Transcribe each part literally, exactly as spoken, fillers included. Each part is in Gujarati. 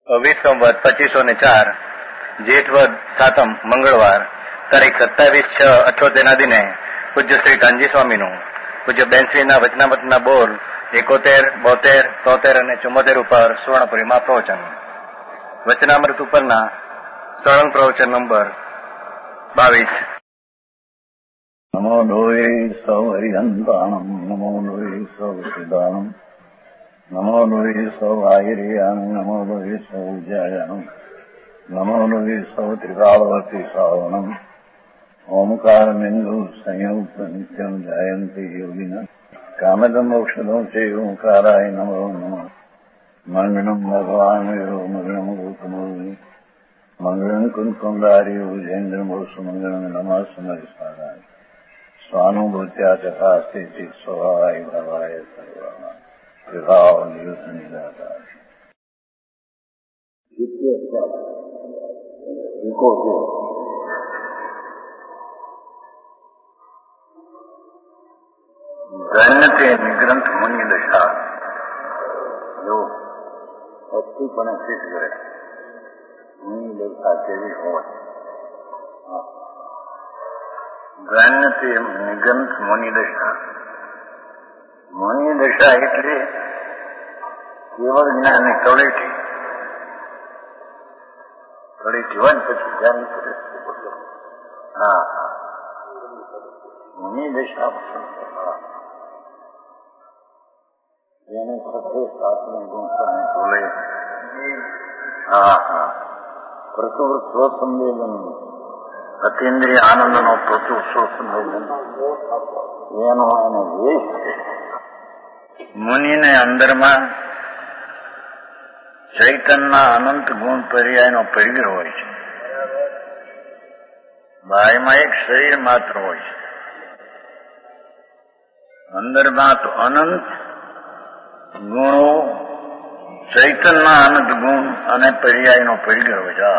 વિશ્વવત પચીસો ને ચાર જેઠવદ સાતમ મંગળવાર તારીખ સત્તાવીસ છ અઠોતેર ના દિને પૂજ્ય શ્રી કાનજી સ્વામીનું પૂજ્ય બેનશ્રીના વચનામતના બોલ એકોતેર બોતેર તોતેર અને ચુમ્મોતેર ઉપર સુવર્ણપુરીમાં પ્રવચન. વચનામૃત ઉપરના સળંગ પ્રવચન નંબર બાવીસ. નમો લોહે સૌ હરિહંતાણમ નમો લોહે સૌ સિદ્ધાણમ નમો લોહે સૌ આહિર્યાણમ નમો લોહે સૌ જયાણમ નમો લોહે સૌ ત્રિકાળવતી શ્રાવણમ ઓમકાર બિંદુ સંયુક્ત નિત્યમ જયંતી યોગિના કામદમ ઔષધો છે ઓંકારાય નમો નમઃ. મંગળમ ભગવાન વિરો મંગળમ ગૌતમોર્મિ મંગળમ કુંકુમધારી ઉજેન્દ્રમો સુમંગળમ નમઃ સમરિસ્વાદાય સ્વાનુભૂત્યા તથા સ્થિતિ સ્વભાવાય ભવાય સર્વમાં વિભાવ નિયુત નિરાકાર. ધન્યતે નિગ્રંથ મુનિ દશા જો અસ્તુપણે સિદ્ધ કરે મુનિ દશા કેવી હોય. ધન્યતે નિગ્રંથ મુનિ દશા. મુનિ દશા એટલે કેવળ જ્ઞાનની તળેટી તળેટી હોય ને પછી ધ્યાન કરે. હા મુનિ દશા એને સત્ય આત્મ ગુણતાને બોલે. હા હા પ્રચુર સ્વસંવેદન અતિન્દ્રિય આનંદનો પ્રચુર સ્વસંવેદન એનો એને વેશ છે. મુનિને અંદરમાં ચૈતનના અનંત ગુણ પર્યાયનો પરિગ્રહ હોય છે. બાયમાં એક શરીર માત્ર હોય છે, અંદરમાં તો અનંત ગુણો ચૈતનના અનંત ગુણ અને પર્યાયનો પરિગ્રહ હોય છે.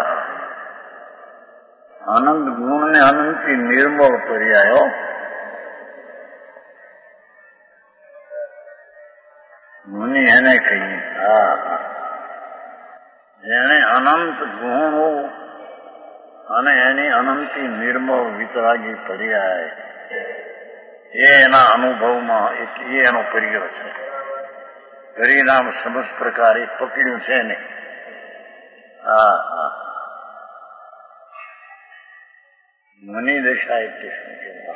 અનંત ગુણ ને અનંતથી નિર્મળ પર્યાયો મુનિ એને કહીએ. હા એને અનંત ગુણો અને એની અનંતથી નિર્મળ વિતરાગી પર્યાય એ એના અનુભવમાં એ એનો પરિગ્રહ છે. પરિણામ સમજ પ્રકારે પકડ્યું છે ને. હા હા મુનિ દશા એટલે શું કહેવાય?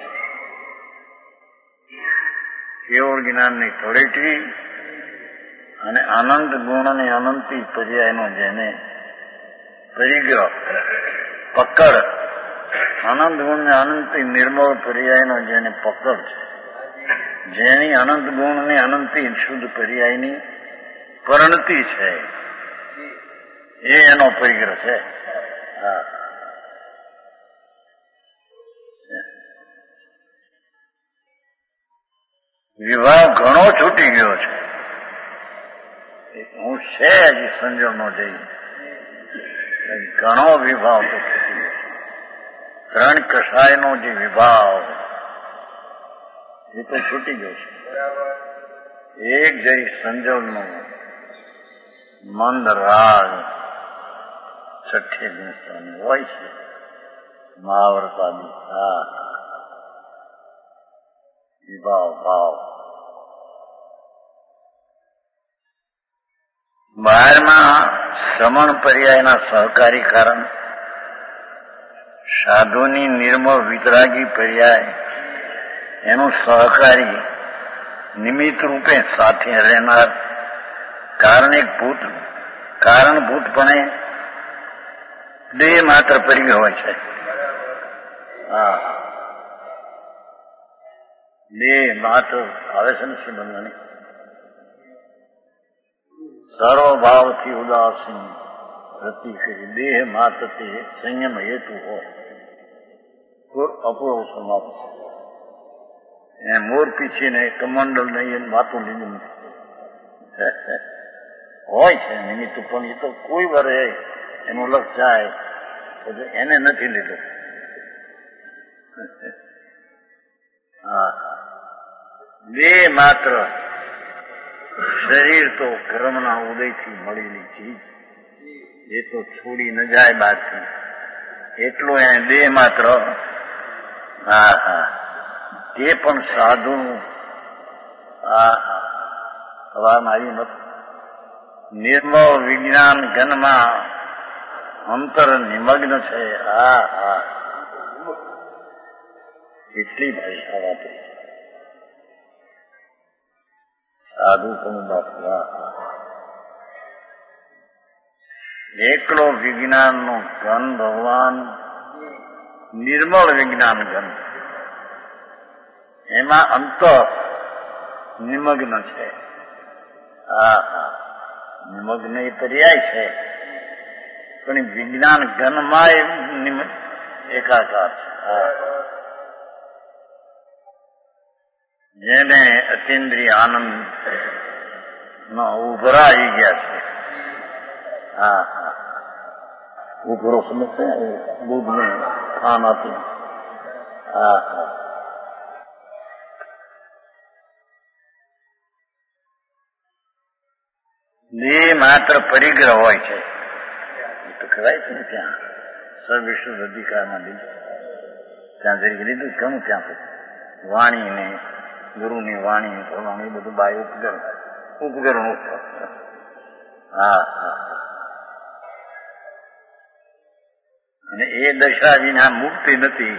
કેવળ જ્ઞાનની તળેટી અને અનંત ગુણ અને અનંતી પર્યાયનો જેને પરિગ્રહ પકડ, અનંત ગુણ ને અનંતી નિર્મળ પર્યાયનો જેને પકડ છે, જેની અનંત ગુણ ને અનંતી શુદ્ધ પર્યાયની પરિણતિ છે, એ એનો પરિગ્રહ છે. હા વિભાવ ઘણો છૂટી ગયો છે. હું છે હજી સંજોગનો જઈ ઘણો વિભાવ તો છૂટી ગયો છે. ત્રણ કષાયનો જે વિભાવ એ તો છૂટી ગયો છે. એક જય સંજોગનો મંદ રાગ છઠ્ઠી દિવસની હોય છે મહાવરતાદી. હા વિભાવ ભાવ બહારમાં સમણ પર્યાયના સહકારી કારણ સાધુની નિર્મળ વિતરાગી પર્યાય એનું સહકારી નિમિત્ત રૂપે સાથે રહેનાર કારણિકભૂત કારણભૂતપણે દેહ માત્ર પરિગ્રહ હોય છે. હા દેહ માત્ર આવે છે ને સંબંધની સર્વભાવથી ઉદાસીન રતિ કરી દેહ માત્ર તે સંયમ હેતુ હોય અપૂર્વ સમાપ્ત એ મોર પીછીને કમંડળ નહીં વાતું લીધું હોય છે નિમિત્ત, પણ એ તો કોઈ વાર એનું લક્ષ જાય એને નથી લીધું. હા દેહ માત્ર શરીર તો કર્મના ઉદયથી મળેલી ચીજ એ તો છોડી ન જાય બાકી એટલું એને દેહ માત્ર. હા હા તે પણ સાધુ. હા હા સવારમાં આવ્યું નથી. નિર્મળ વિજ્ઞાન ઘનમાં અંતર નિમગ્ન છે. હા હા એટલી ભાષા વાપરી સાધુ પણ બાપુ. હા હા એકલો વિજ્ઞાન નો ઘન ભગવાન નિર્મળ વિજ્ઞાન ઘન એમાં અંતર નિમગ્ન છે. હા હા નિમગ્ન એ પર્યાય છે પણ વિજ્ઞાન ઘનમાં એ એકાકાર છે. હા જેને અતિન્દ્રિય આનંદ નો ઉભરા આવી ગયા છે. હા હા ઉભરો સમજશે બુધ ને ખાન હતું. હા હા દેહ માત્ર પરિગ્રહ હોય છે એ તો કહેવાય છે ને ત્યાં સર્વવિશ્વ અધિકારમાં લીધું ત્યાં જરી લીધું ઘણું ત્યાં પછી વાણી ને ગુરુની વાણી પ્રમાણે એ બધું બાય ઉપકરણ ઉપકરણ ઉપર. હા હા અને એ દશા વિના મુક્તિ નથી.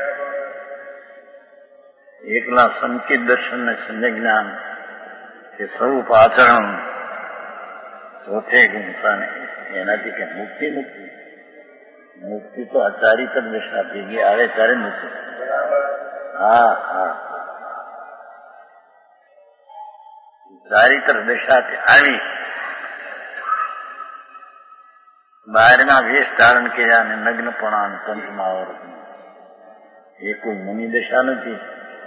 એકલા સંકેત દર્શન ને સંજ્ઞ જ્ઞાન કે સ્વરૂપ આચરણ ચોથે ગુણસાને એનાથી કે મુક્તિ મુક્તિ મુક્તિ તો અચારિતર દશા ભેગી આવે ત્યારે મુક્તિ. હા હા ચારિત્ર દશાથી આવી બહારના વેશ ધારણ કર્યા અને નગ્નપણા પંચમાં આવર્ત એ કોઈ મુનિ દશા નથી.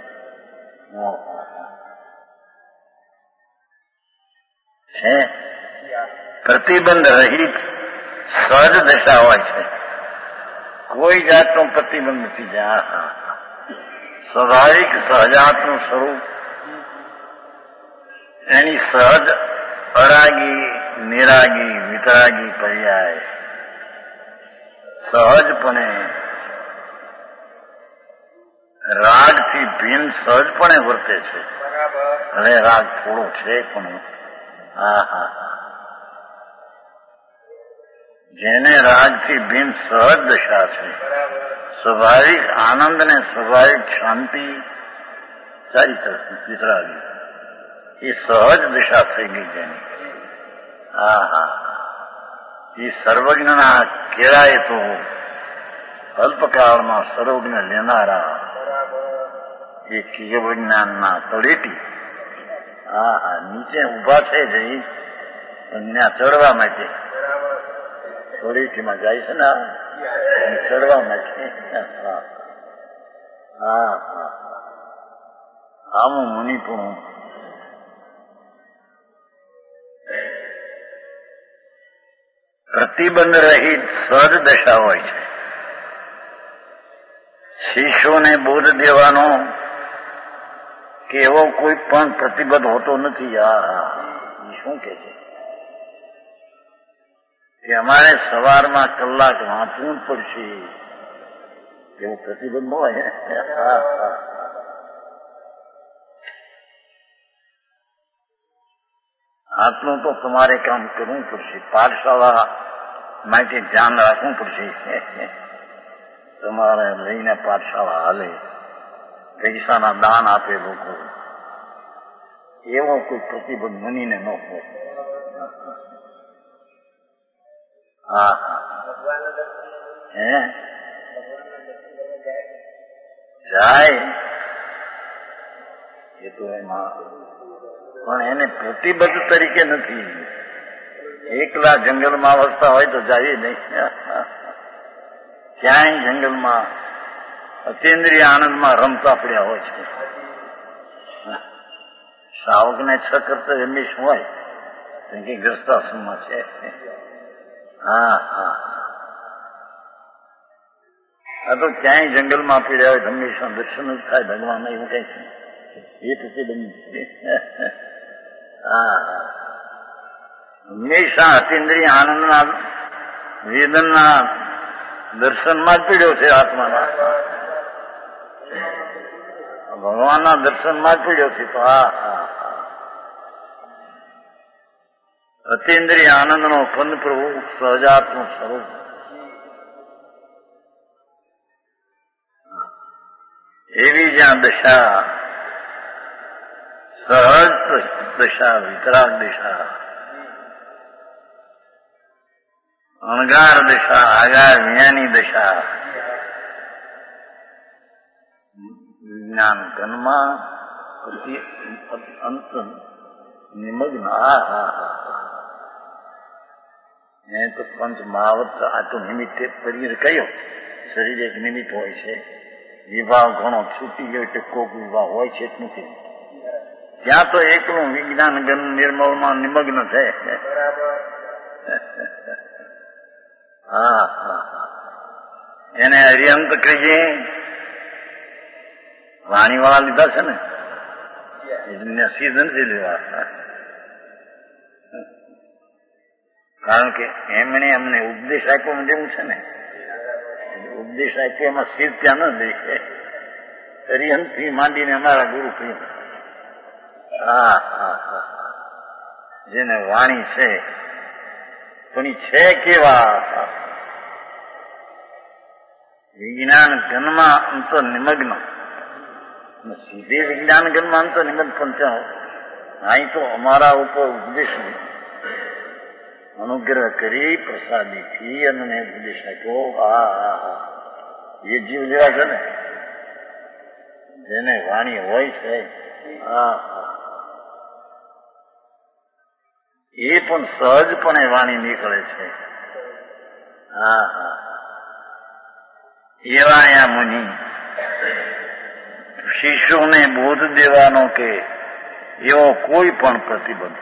છે પ્રતિબંધ રહિત સહજ દશા હોય છે. કોઈ જાતનો પ્રતિબંધ નથી. જ્યાં સ્વાભાવિક સહજાતનું સ્વરૂપ એની સહજ અરાગી નિરાગી વિતરાગી પર્યાય સહજપણે રાગથી ભિન્ન સહજપણે વર્તે છે. હવે રાગ થોડો છે પણ હા હા જેને રાગથી ભિન્ન સહજ દશા છે. સ્વાભાવિક આનંદ ને સ્વાભાવિક શાંતિ ચારિત્ર વિતરાગી એ સહજ દશા થઈ ગઈ જેની. હા હા એ સર્વજ્ઞના કેળાય તો અલ્પકાળમાં સર્વજ્ઞ લેનારા એ કેવ જ્ઞાનના તળેટી. હા હા નીચે ઉભા છે જઈ ત્યાં ચડવા માટે તળેટીમાં જાય છે ને ચડવા માટે. હા હા આમું મુનિપુણું પ્રતિબંધ રહિત સહજ દશા હોય છે. શિષ્યોને બોધ દેવાનો કે એવો કોઈ પણ પ્રતિબંધ હોતો નથી. આ શું કે છે કે અમારે સવારમાં કલાક વાંચવું જ પડશે એવો પ્રતિબંધ હોય. આટલું તો તમારે કામ કરવું પડશે. પાઠશાળા માટે ધ્યાન રાખવું પડશે. તમારે લઈને પાઠશાળા હાલે પૈસાના દાન આપે લોકો એવો કોઈ પ્રતિબંધ મનીને ન હોય. હા હે જાય એ તો એમાં પણ એને પ્રતિબદ્ધ તરીકે નથી. એકલા જંગલમાં વસતા હોય તો જાય નહીં. ક્યાંય જંગલમાં અતિન્દ્રિય આનંદમાં રમતા પડ્યા હોય છે. શ્રાવકને છ કરતા હંમેશ હોય કેમ કે ગ્રસ્તાશ્રમમાં છે. હા હા આ તો ક્યાંય જંગલમાં પીડ્યા હોય હંમેશા દર્શન જ થાય ભગવાન એવું કઈ છે એ પ્રતિબંધ છે. હા હંમેશા અતિન્દ્રિય આનંદના વેદનના દર્શનમાં જ પીડ્યો છે આત્માના, ભગવાનના દર્શનમાં જ પીડ્યો છે. તો આ અતિન્દ્રિય આનંદનો કંદ પ્રભુ સહજાત્મ સ્વરૂપ. એવી જ્યાં દશા, સહજ દશા, વિતરાગ દશા, અણગાર દશા, આગાર વિજ્ઞાની દશા, વિજ્ઞાન ઘનમાં અંત નિમગ્ન. આ હા એ તો પંચ મહાવત. આ તો નિમિત્તે શરીર કયો? શરીર એક નિમિત્ત હોય છે. વિભાવ ઘણો છૂટી ગયો એટલે કોક વિભાવ હોય છે જ નથી. ત્યાં તો એકલું વિજ્ઞાન ગન નિર્મળમાં નિમગ્ન છે. હા હા એને હરિયંત કહીએ. વાણી વાળા લીધા છે ને, નસીબ નથી લેવા. કારણ કે એમણે અમને ઉપદેશ આપ્યો જેવું છે ને, ઉપદેશ આપ્યો એમાં સિર ત્યાં ન દે. હરિયંતથી માંડીને અમારા ગુરુ પ્રિય. હા હા હા જેને વાણી છે પણ છે કેવા? વિજ્ઞાન ઘનમાં અંતર નિમગ્ન. સીધે વિજ્ઞાન ઘનમાં અંતર નિમગ્ન પણ ત્યાં અહીં તો અમારા ઉપર ઉપદેશ અનુગ્રહ કરી પ્રસાદીથી અમને ઉપદેશ આપ્યો. હા હા હા એ જીવ જેવા છે ને જેને વાણી હોય છે. હા હા એ પણ સહજપણે વાણી નીકળે છે. હા હા એવા આ મુનિ શિષ્યોને બોધ દેવાનો કે એવો કોઈ પણ પ્રતિબંધ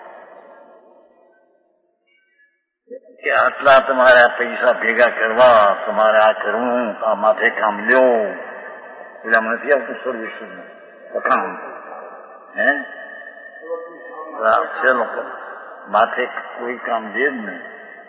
કે આટલા તમારે આ પૈસા ભેગા કરવા, તમારે આ કરવું, આ માથે કામ લ્યો, પેલા નથી આવતું સર્વિસ કામ હે છે લોકો માથે કોઈ કામ દે જ નહીં.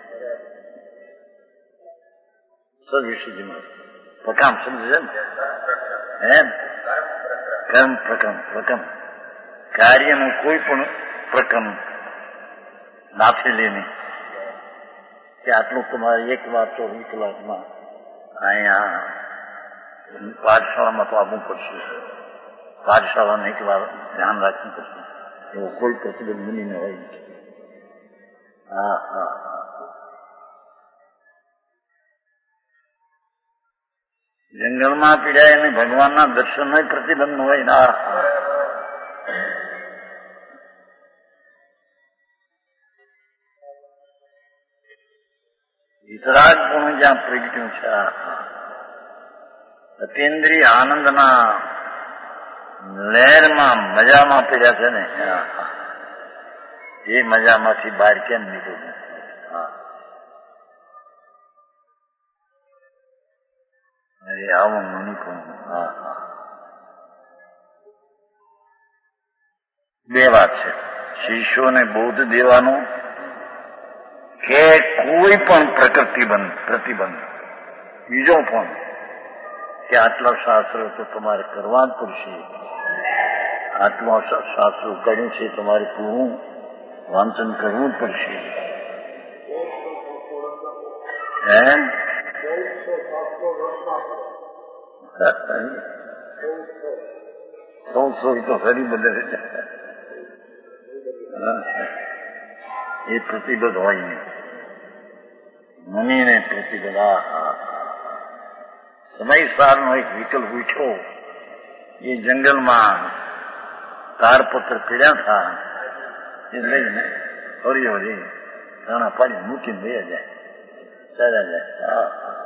સર્વિસમાં પ્રકામ સમજે ને એમ કર્મ પ્રકમ પ્રકમ કાર્યનું કોઈ પણ પ્રકમ નાખી લે નહીં કે આટલું તમારે એક વાર ચોવીસ કલાકમાં અહીંયા પાઠશાળામાં તો આવવું પડશે, પાઠશાળાને એક વાર ધ્યાન રાખવું પડશે. એવો કોઈ પ્રતિબંધ મુનિને હોય નહીં. હા હા જંગલમાં પીડાય અને ભગવાનના દર્શન પ્રતિબંધ હોય ને. વિતરાગ પણ જ્યાં પ્રગટ્યું છે. અતિન્દ્રિય આનંદના લહેરમાં મજામાં પીડ્યા છે ને, એ મજામાંથી બહાર કેમ નીકળવું? આવું મુનિ પણ. હા હા બે વાત છે. શિષ્યોને બોધ દેવાનો કે કોઈ પણ પ્રકૃતિબંધ પ્રતિબંધ. બીજો પણ કે આટલા શાસ્ત્રો તો તમારે કરવા જ પડશે. આટલા શાસ્ત્રો કર્યું છે તમારે પૂરું વાંચન કરવું જ પડશે. હે ચૌદસો તો ફરી બદલે એ પ્રતિબદ્ધ હોય નહીં. મુનિને પ્રતિબદ્ધ. સમય સારનો એક વિકલ્પ ઉઠ્યો. એ જંગલમાં તારપત્ર પીડ્યા હતા એ લઈને હરી હરી દાણા પાડી મૂકીને બે જાય ચાલ્યા જાય.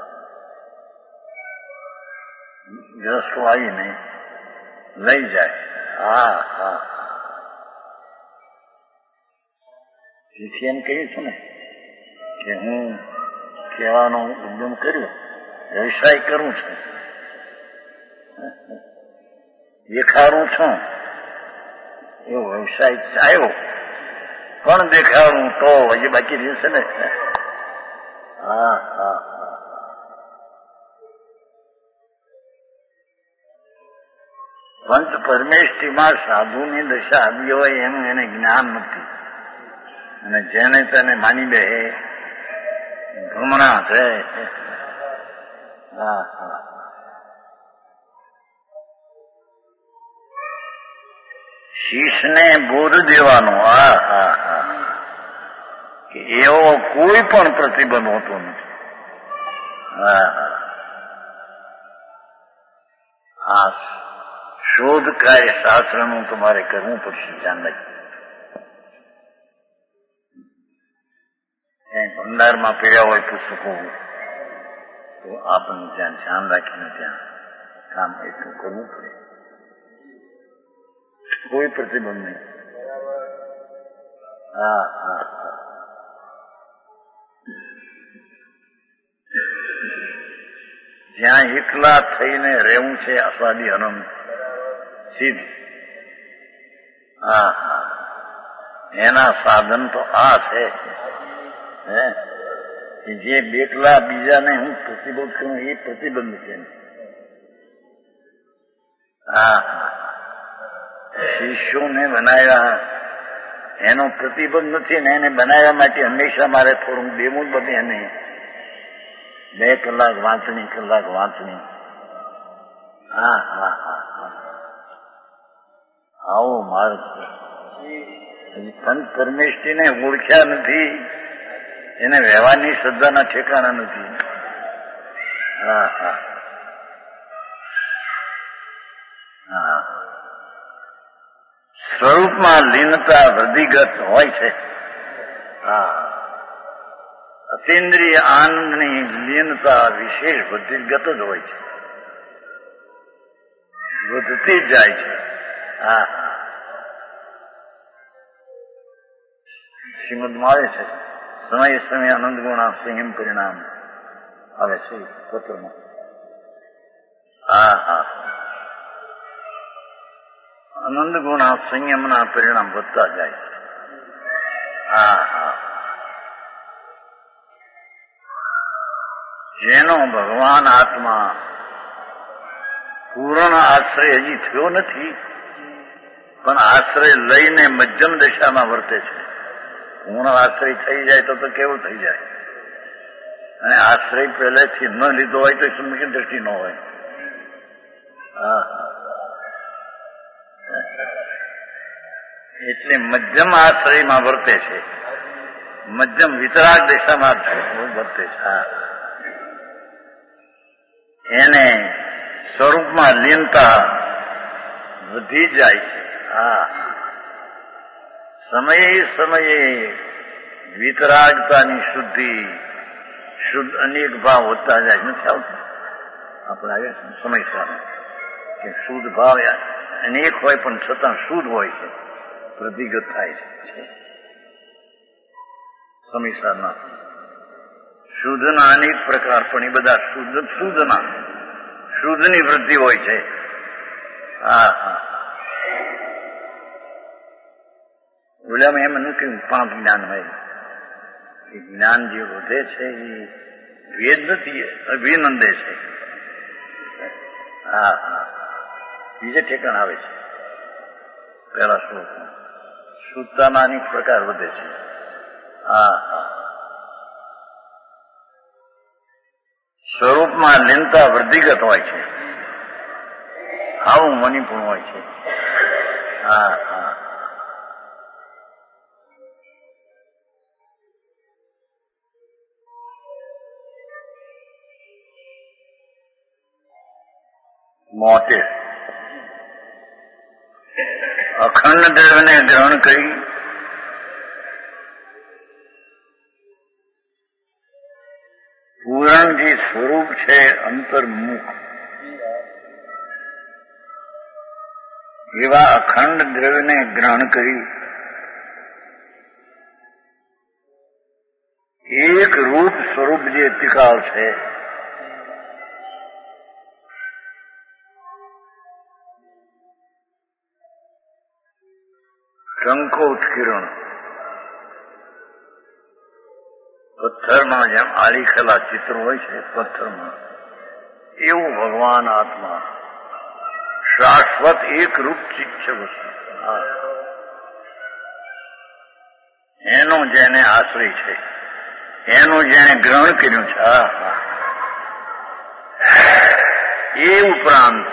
ગ્રસ્તો આવીને લઈ જાય. હા હા તેથી એમ કહ્યું છું ને કે હું કહેવાનો ઉદ્યમ કર્યો, વ્યવસાય કરું છું, દેખાડું છું, એવો વ્યવસાય ચાલ્યો પણ દેખાડું તો હજી બાકી રહેશે ને. હા હા પંચ પરમેષ્ઠીમાં સાધુની દશા આવી હોય એનું એને જ્ઞાન નથી, અને જેને તેને માની દે ભ્રમણા છે. હા હા શીશને બોધ દેવાનો. હા હા હા કે એવો કોઈ પણ પ્રતિબંધ હોતો નથી. હા હા આ શોધ કાર્ય શાસ્ત્રનું તમારે કરવું પડશે. ધ્યાન રાખી ભંડારમાં પીડ્યા હોય પુસ્તકો તો આપણને ત્યાં ધ્યાન રાખીને ત્યાં કામ એટલું કરવું પડે. કોઈ પ્રતિબંધ નહીં. હા હા હા જ્યાં એકલા થઈને રહેવું છે અસાદી અનંત સિદ્ધ. હા હા એના સાધન તો આ છે હે જે બેકલા બીજાને હું પ્રતિબંધ કરું એ પ્રતિબંધ છે. હા હા શિષ્યોને બનાવ્યા એનો પ્રતિબંધ નથી ને એને બનાવ્યા માટે હંમેશા મારે થોડું દેવું જ બધે એને બે કલાક વાંચણી કલાક વાંચણી. હા હા હા હા આવો માર્ગ છે. હજી પંચ પરમેષ્ઠીને ઓળખ્યા નથી, એને વ્યવહારની શ્રદ્ધાના ઠેકાણા નથી. હા હા હા સ્વરૂપમાં લીનતા વૃદ્ધિગત હોય છે. હા અતિન્દ્રિય આનંદની લીનતા વિશેષ વૃદ્ધિગત જ હોય છે, વધતી જ જાય છે. હા શ્રીમદમાં આવે છે સમય સમય આનંદ ગુણા સંયમ પરિણામ આવે છે પત્રમાં. હા હા આનંદ ગુણા સંયમના પરિણામ વધતા જાય છે. હા હા જેનો ભગવાન આત્મા પૂર્ણ આશ્રય હજી થયો નથી, પણ આશ્રય લઈને મધ્યમ દશામાં વર્તે છે. પૂર્ણ આશ્રય થઈ જાય તો તો કેવું થઈ જાય, અને આશ્રય પહેલેથી ન લીધો હોય તો સમ્યક દ્રષ્ટિ ન હોય. હા એટલે મધ્યમ આશ્રયમાં વર્તે છે, મધ્યમ વિતરાગ દશામાં વર્તે છે. હા એને સ્વરૂપમાં લીનતા વધી જાય છે. હા સમયે સમયે વિતરાગતાની શુદ્ધિ શુદ્ધ અનેક ભાવ વધતા જાય. નથી આવતું આપણે આવે સમય સામે કે શુદ્ધ ભાવ અનેક હોય પણ છતાં શુદ્ધ હોય છે, પ્રતિગત થાય છે. સમય સાધના શુદ્ધના અનેક પ્રકાર, પણ એ બધા શુદ્ધ શુદ્ધના શુદ્ધની વૃદ્ધિ હોય છે. હા હા ઓલામાં એમ એનું કહ્યું પાંચ જ્ઞાન હોય. એ જ્ઞાન જે વધે છે એ વેદ નથી, અભિનંદે છે. હા હા બીજે ઠેકાણ આવે છે. પહેલા શ્લોકમાં શુદ્ધતાના અનેક પ્રકાર વધે છે. હા હા સ્વરૂપમાં લીનતા વૃદ્ધિગત હોય છે, આવું મણિપૂર્ણ હોય છે. હા હા મોટે અખંડ દેવને ગ્રહણ કરી પૂરણ જે સ્વરૂપ છે અંતર્મુખ એવા અખંડ દ્રવ્યને ગ્રહણ કરી એક રૂપ સ્વરૂપ જે ત્રિકાળ છે ટંકોત્કિરણ પથ્થરમાં જેમ આળીખેલા ચિત્રો હોય છે પથ્થરમાં, એવું ભગવાન આત્મા શાશ્વત એક રૂપ ચિત્ત છે વસ્તુ. એનો જેને આશ્રય છે, એનું જેને ગ્રહણ કર્યું છે, એ ઉપરાંત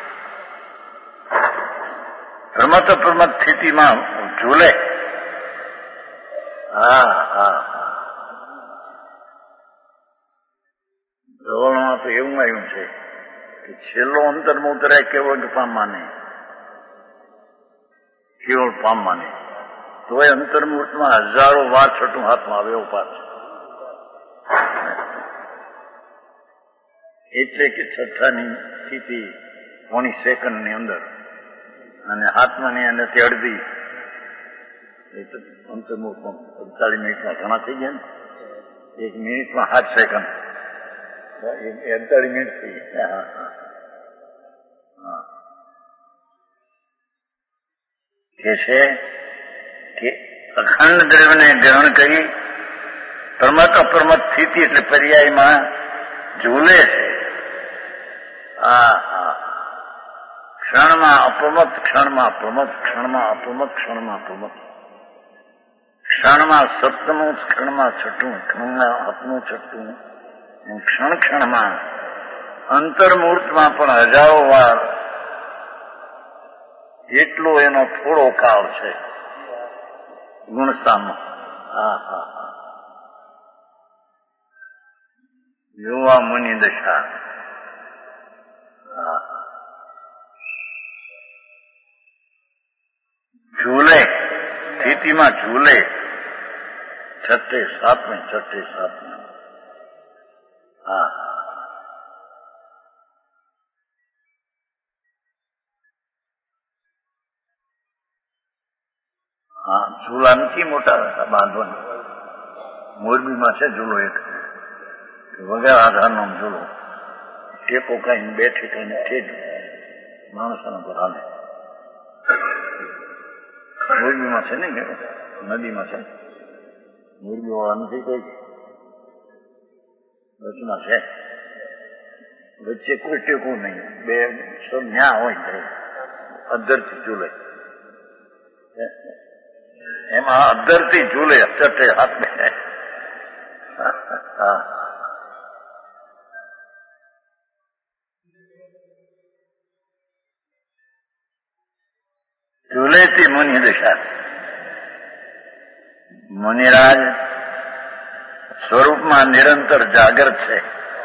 પ્રમત પ્રમત સ્થિતિમાં ઝૂલે. હા હા ધોરણમાં તો એવું આવ્યું છે કે છેલ્લો અંતરમાં ઉતરાય કેવળ પામવાને, કેવળ પામવાને, તો એ અંતર્મૂર્તમાં હજારો વાર છઠ્ઠું હાથમાં આવે એવું પાછ. એટલે કે છઠ્ઠાની સ્થિતિ પોણી સેકન્ડની અંદર અને હાથમાંની અંદર તે અડધી અંતર્મુખમાં અડતાલીસ મિનિટમાં ઘણા થઈ ગયા ને, એક મિનિટમાં સાત સેકન્ડ, અડતાલીસ મિનિટ થઈ ગયા. કે છે કે અખંડ દ્રવ્યને ગ્રહણ કરી પ્રમત અપ્રમત સ્થિતિ એટલે પર્યાયમાં ઝૂલે છે. હા હા ક્ષણમાં અપ્રમત, ક્ષણમાં પ્રમત, ક્ષણમાં અપ્રમત, ક્ષણમાં પ્રમત, ક્ષણમાં સપ્તમું, ક્ષણમાં છઠ્ઠું, ક્ષણમાં સાતમું, છઠ્ઠું, ક્ષણ ક્ષણમાં અંતર્મૂર્તમાં પણ હજારો વાર એટલો એનો થોડો કાળ છે ગુણસ્તામાં. હા હા હા યુવા મુનિ દશા. હા ઝૂલે, સ્થિતિમાં ઝૂલે, છઠ્ઠે સાતમે, છઠ્ઠે સાતમે. હા હા ઝૂલા નથી મોટા બાંધવાના. મોરબીમાં છે ઝૂલો એક, વગર આધારનો ઝૂલો, ટેકો કાંઈ બેઠી કઈને ઠેજ માણસોને પર હાલે. મોરબીમાં છે ને, નદીમાં છે. મોરબી વાળા નથી કોઈ, વચમાં છે, વચ્ચે કોઈ ટેકો નહીં, બે સબ ન્યા હોય અધરથી ઝૂલે. એમાં અધરથી ઝૂલે, ચટે હાથ બે. ઝૂલેથી મુનિ દશા. મુનિરાજ સ્વરૂપમાં નિરંતર જાગૃત છે.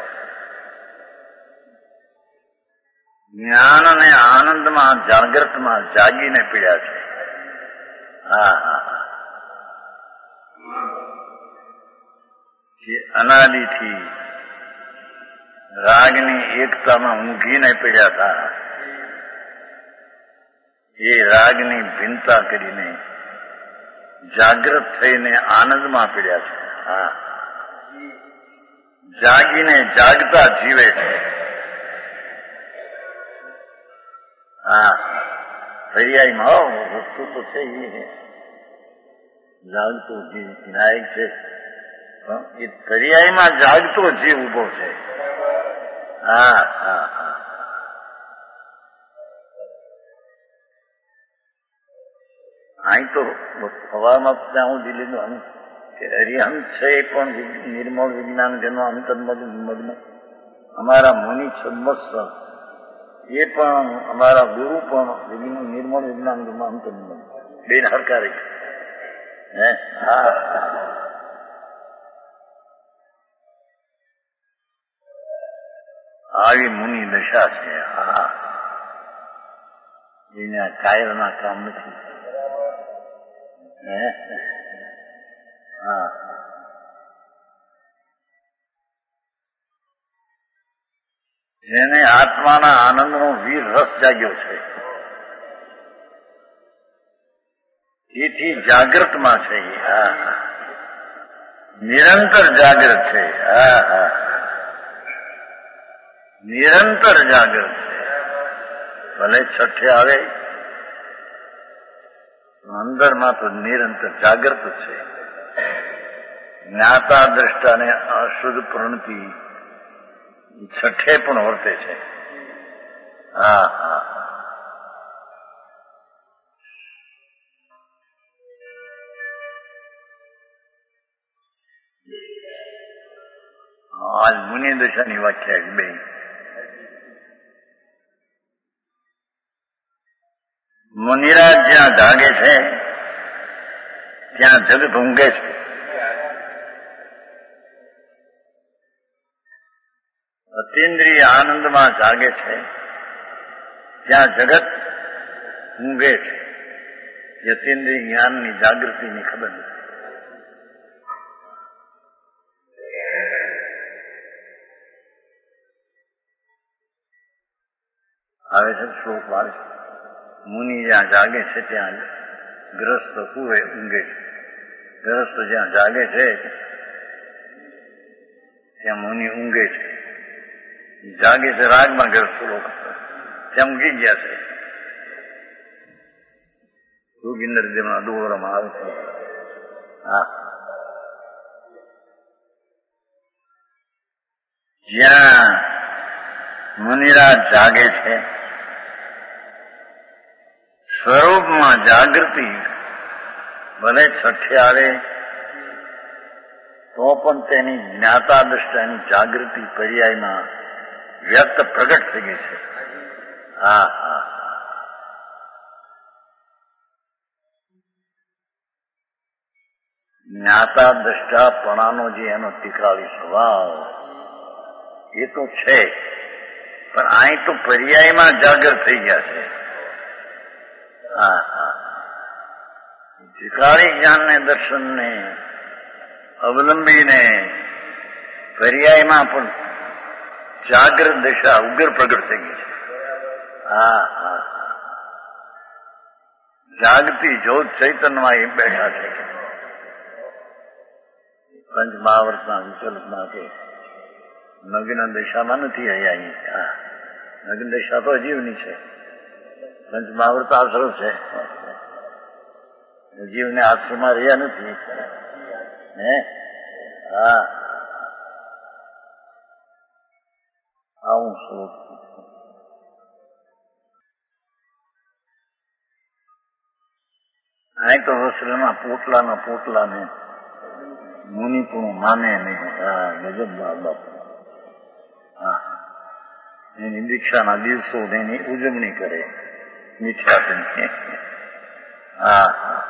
જ્ઞાન અને આનંદમાં જાગૃતમાં જાગીને પીડ્યા છે. હા હા અનાદિથી રાગની એકતામાં ઊંઘીને પીડ્યા હતા, એ રાગની ભિન્નતા કરીને જાગૃત થઈને આનંદમાં પીડ્યા છે. હા જાગીને જાગતા જીવે છે. હા પર્યાયમાં વસ્તુ તો છે એ જાગતો જીવ નાયક છે, એ પર્યાયમાં જાગતો જીવ ઉભો છે. હા હા હા અહીં તો હવામાં ત્યાં હું દિલ્હીનું કે હરિહંસ છે એ પણ નિર્મળ વિજ્ઞાન જેનો અંતર્મગ્ન. અમારા મુનિ છદ્મસ્વ એ પણ અમારા ગુરુ પણ નિર્મળ વિજ્ઞાન જેનો અંતર્મગ્ન, બેન હરકારી. હે હા આવી મુનિ દશા છે. હા એને કાયરના કામ નથી. હા જેને આત્માના આનંદનો વીર રસ જાગ્યો છે, એથી જાગૃતમાં છે. હા નિરંતર જાગૃત છે. હા હા નિરંતર જાગૃત છે. ભલે છઠ્ઠે આવે અંદરમાં તો નિરંતર જાગૃત છે. જ્ઞાતા દ્રષ્ટાને અશુદ્ધ પ્રણતિ છઠ્ઠે પણ વર્તે છે. હા હા આજ મુનિ દશાની વ્યાખ્યા બે. મુનિરાજ જ્યાં જાગે છે ત્યાં જગત ઊંઘે છે. અતિન્દ્રિય આનંદમાં જાગે છે ત્યાં જગત ઊંઘે છે. યતીન્દ્રિય જ્ઞાનની જાગૃતિની ખબર નથી. આવે છે શ્લોક વાળે મુનિ જ્યાં જાગે છે ત્યાં ગ્રસ્ત હુએ ઊંઘે છે. ગ્રસ્ત જ્યાં જાગે છે ત્યાં મુનિ ઊંઘે છે. જાગે છે રાગમાં ગ્રસ્ત લોકો ત્યાં ઊંઘી ગયા છે. યોગીન્દ્ર દેવના દોહરામાં આવે છે. હા જ્યાં મુનિરાજ જાગે છે સ્વરૂપમાં જાગૃતિ ભલે છઠ્ઠે આવે તો પણ તેની જ્ઞાતા દ્રષ્ટાની જાગૃતિ પર્યાયમાં વ્યક્ત પ્રગટ થઈ ગઈ છે. હા હા જ્ઞાતા દ્રષ્ટાપણાનો જે એનો તીખાળી સ્વભાવ એ તો છે, પણ અહીં તો પર્યાયમાં જાગૃત થઈ ગયા છે. હા હા તીખાળી જ્ઞાનને દર્શનને અવલંબીને પર્યાયમાં પણ જાગૃત દશા ઉગ્ર પ્રગટ થઈ ગઈ છે. હા હા જાગતી જ્યોત ચૈતન્યમાં એ બેઠા છે. પંચ મહાવર્તના વિચલતમાં કે નગ્ન દશામાં નથી અહીંયા. હા નગ્ન દશા તો જીવની છે. પંચ મહાવર્ત આશ્રમ છે. જીવને આશ્રમમાં રહ્યા નથી. હે હા આવું શ્લોક. અહીં તો હોસ્ટેલમાં પોટલાના પોટલાને મુનિ પણ માને નહીં. હા ગજબ બાપુ. હા એની દીક્ષાના દિવસો એની ઉજવણી કરે મીઠાસની. હા હા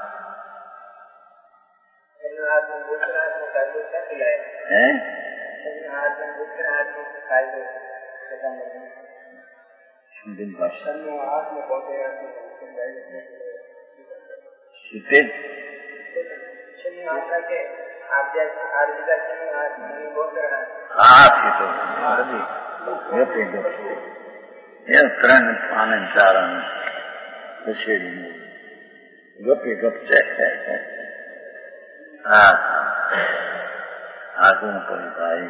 હે ત્રણ પાને ચાર ખસેડી ગપે ગપ છે. હા હા શું કરું ભાઈ.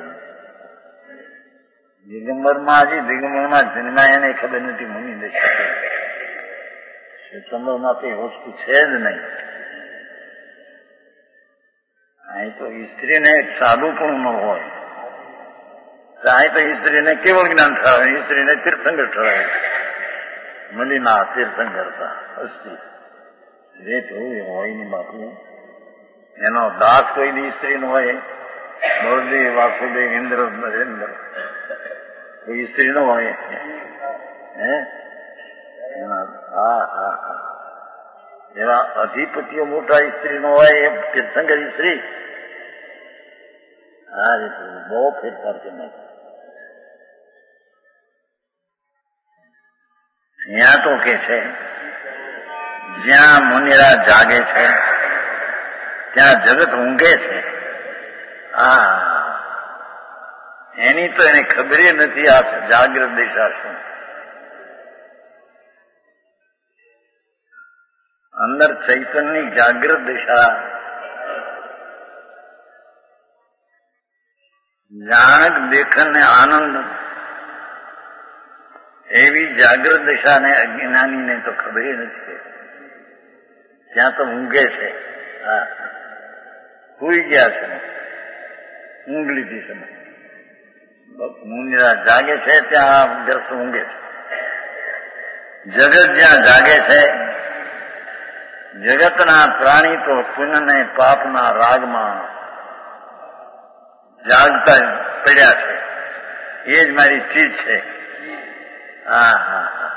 દિગંબરમાં હજી દિગંબરમાં જન્માય એને ખબર નથી મુનિ દશા. શ્વેતંબરમાં કઈ વસ્તુ છે જ નહીં. અહીં તો સ્ત્રીને સાદું પણ ન હોય. અહીં તો સ્ત્રીને કેવળ જ્ઞાન ઠરાવે, સ્ત્રીને તીર્થંકર ઠરાવે. મલિના તીર્થંકરતા અસ્તી રેત હોય હોય ની બાપુ. એનો દાસ કોઈ દી સ્ત્રી નો હોય. બળદેવ વાસુદેવ ઇન્દ્ર નરેન્દ્ર કોઈ સ્ત્રી નો હોય. હે હા હા હા એવા અધિપતિઓ મોટા સ્ત્રી નો હોય એ તીર્થંકર સ્ત્રી. હા રીતે બહુ ફેરફાર છે. અહીંયા તો કે છે જ્યાં મુનિરા જાગે છે ત્યાં જગત ઊંઘે છે. હા એની તો એને ખબર નથી આ જાગ્રત દિશા શું. અંદર ચૈતન્યની જાગ્રત દિશા જાણક દેખન ને આનંદ એવી જાગ્રત દિશાને અજ્ઞાનીને તો ખબર નથી. ત્યાં તો ઊંઘે છે. હા સુઈ ગયા છે, ઊંઘ લીધી છે. મુનિરા જાગે છે ત્યાં જસ ઊંઘે છે. જગત જ્યાં જાગે છે, જગતના પ્રાણી તો પુણ્ય પાપના રાગમાં જાગતા પડ્યા છે. એ જ મારી ચીજ છે. હા હા હા.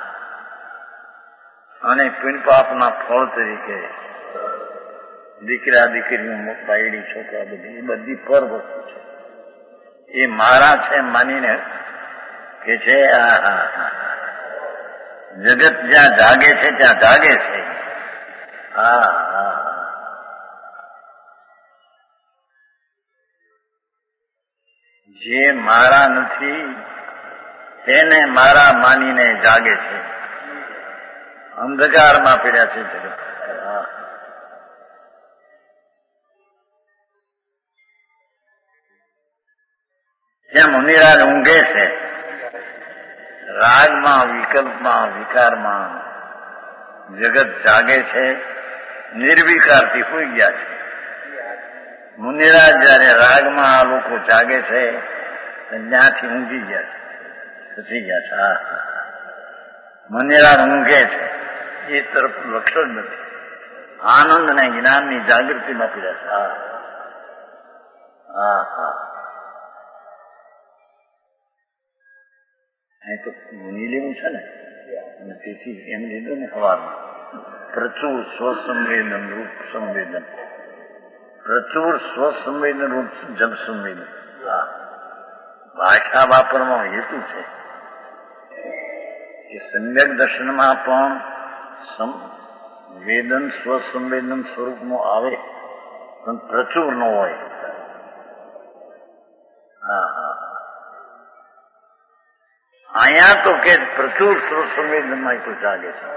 અને પુણ્ય પાપના ફળ તરીકે દીકરા દીકરીઓ બાયડી છોકરા બધી એ બધી પર વસ્તુ છે. એ મારા છે માનીને કે છે. હા હા હા. જગત જ્યાં જાગે છે ત્યાં જાગે છે. હા હા. જે મારા નથી તેને મારા માનીને જાગે છે. અંધકારમાં પીડ્યા છે જગત. ત્યાં મુનિરાજ ઊંઘે છે. રાગમાં, વિકલ્પમાં, વિકારમાં જગત જાગે છે. નિર્વિકારથી હોઈ ગયા છે. મુનિરાજ જયારે રાગમાં આ લોકો જાગે છે ત્યાંથી ઊંઘી ગયા છે, ખસી ગયા છે. હા મુનિરાજ ઊંઘે છે એ તરફ લક્ષ્ય જ નથી. આનંદ અને જ્ઞાનની જાગૃતિમાં પીડ્યા છે. હા હા હા. અહીં તો મુનિ લેવું છે ને, અને તેથી એમ લીધું ને હવારમાં પ્રચુર સ્વસંવેદન રૂપ સંવેદન, પ્રચુર સ્વસંવેદન રૂપ જન સંવેદન. હા ભાષા વાપરવાનો હેતુ છે કે સમ્યક દર્શનમાં પણ વેદન સ્વસંવેદન સ્વરૂપનું આવે પણ પ્રચુર ન હોય. હા હા. અહીંયા તો કે પ્રચુર સ્વસંવેદનમાં તો જાગે છે.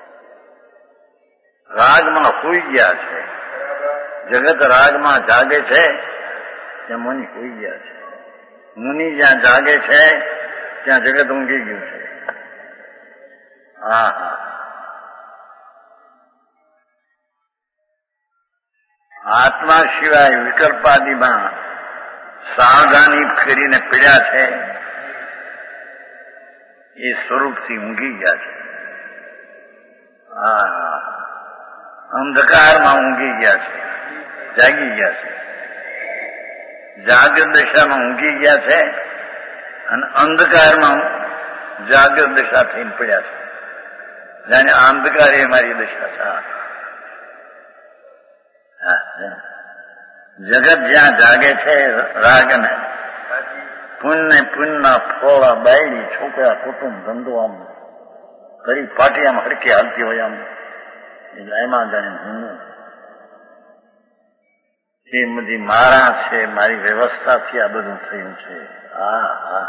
રાગમાં હોઈ ગયા છે. જગત રાગમાં જાગે છે ત્યાં મુનિ હોઈ ગયા છે. મુનિ જ્યાં જાગે છે ત્યાં જગત ઊંઘી ગયું છે. હા હા. આત્મા સિવાય વિકલ્પાદિમાં સાવધાની ફેરીને પીડ્યા છે એ સ્વરૂપથી ઊંઘી ગયા છે. હા હા. અંધકારમાં ઊંઘી ગયા છે, જાગી ગયા છે. જાગ્રત દશામાં ઊંઘી ગયા છે અને અંધકારમાં જાગ્રત દશા થઈને પડ્યા છે. જાણે અંધકાર એ મારી દશા છે. જગત જ્યાં જાગે છે રાગ ને પુણ્ય પુણ્યના ફળ, બાયડી છોકરા, કુટુંબ, ધંધો આમ કરી પાટિયામાં હરકી હાલતી હોય આમ એમાં જાણે હું એ બધી મારા છે, મારી વ્યવસ્થાથી આ બધું થયું છે. હા હા.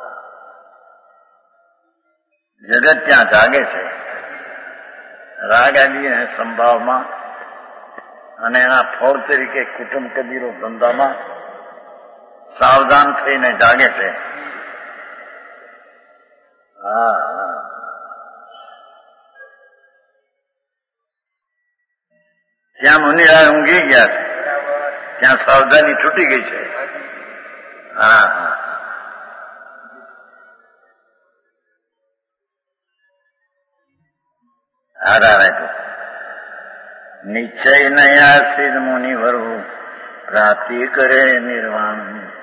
જગત ત્યાં જાગે છે રાગ આદિ સંભાવમાં અને એના ફળ તરીકે કુટુંબ, કબીરો, ધંધામાં સાવધાન થઈને જાગે છે. હા હા. ત્યાં મુનિરાજ ઊંઘી ગયા છે, ત્યાં સાવધાની છૂટી ગઈ છે. હા હા. આધાર નિશ્ચય નયા સિદ્ધ મુનિ વરુ પ્રાપ્તિ કરે નિર્વાણ.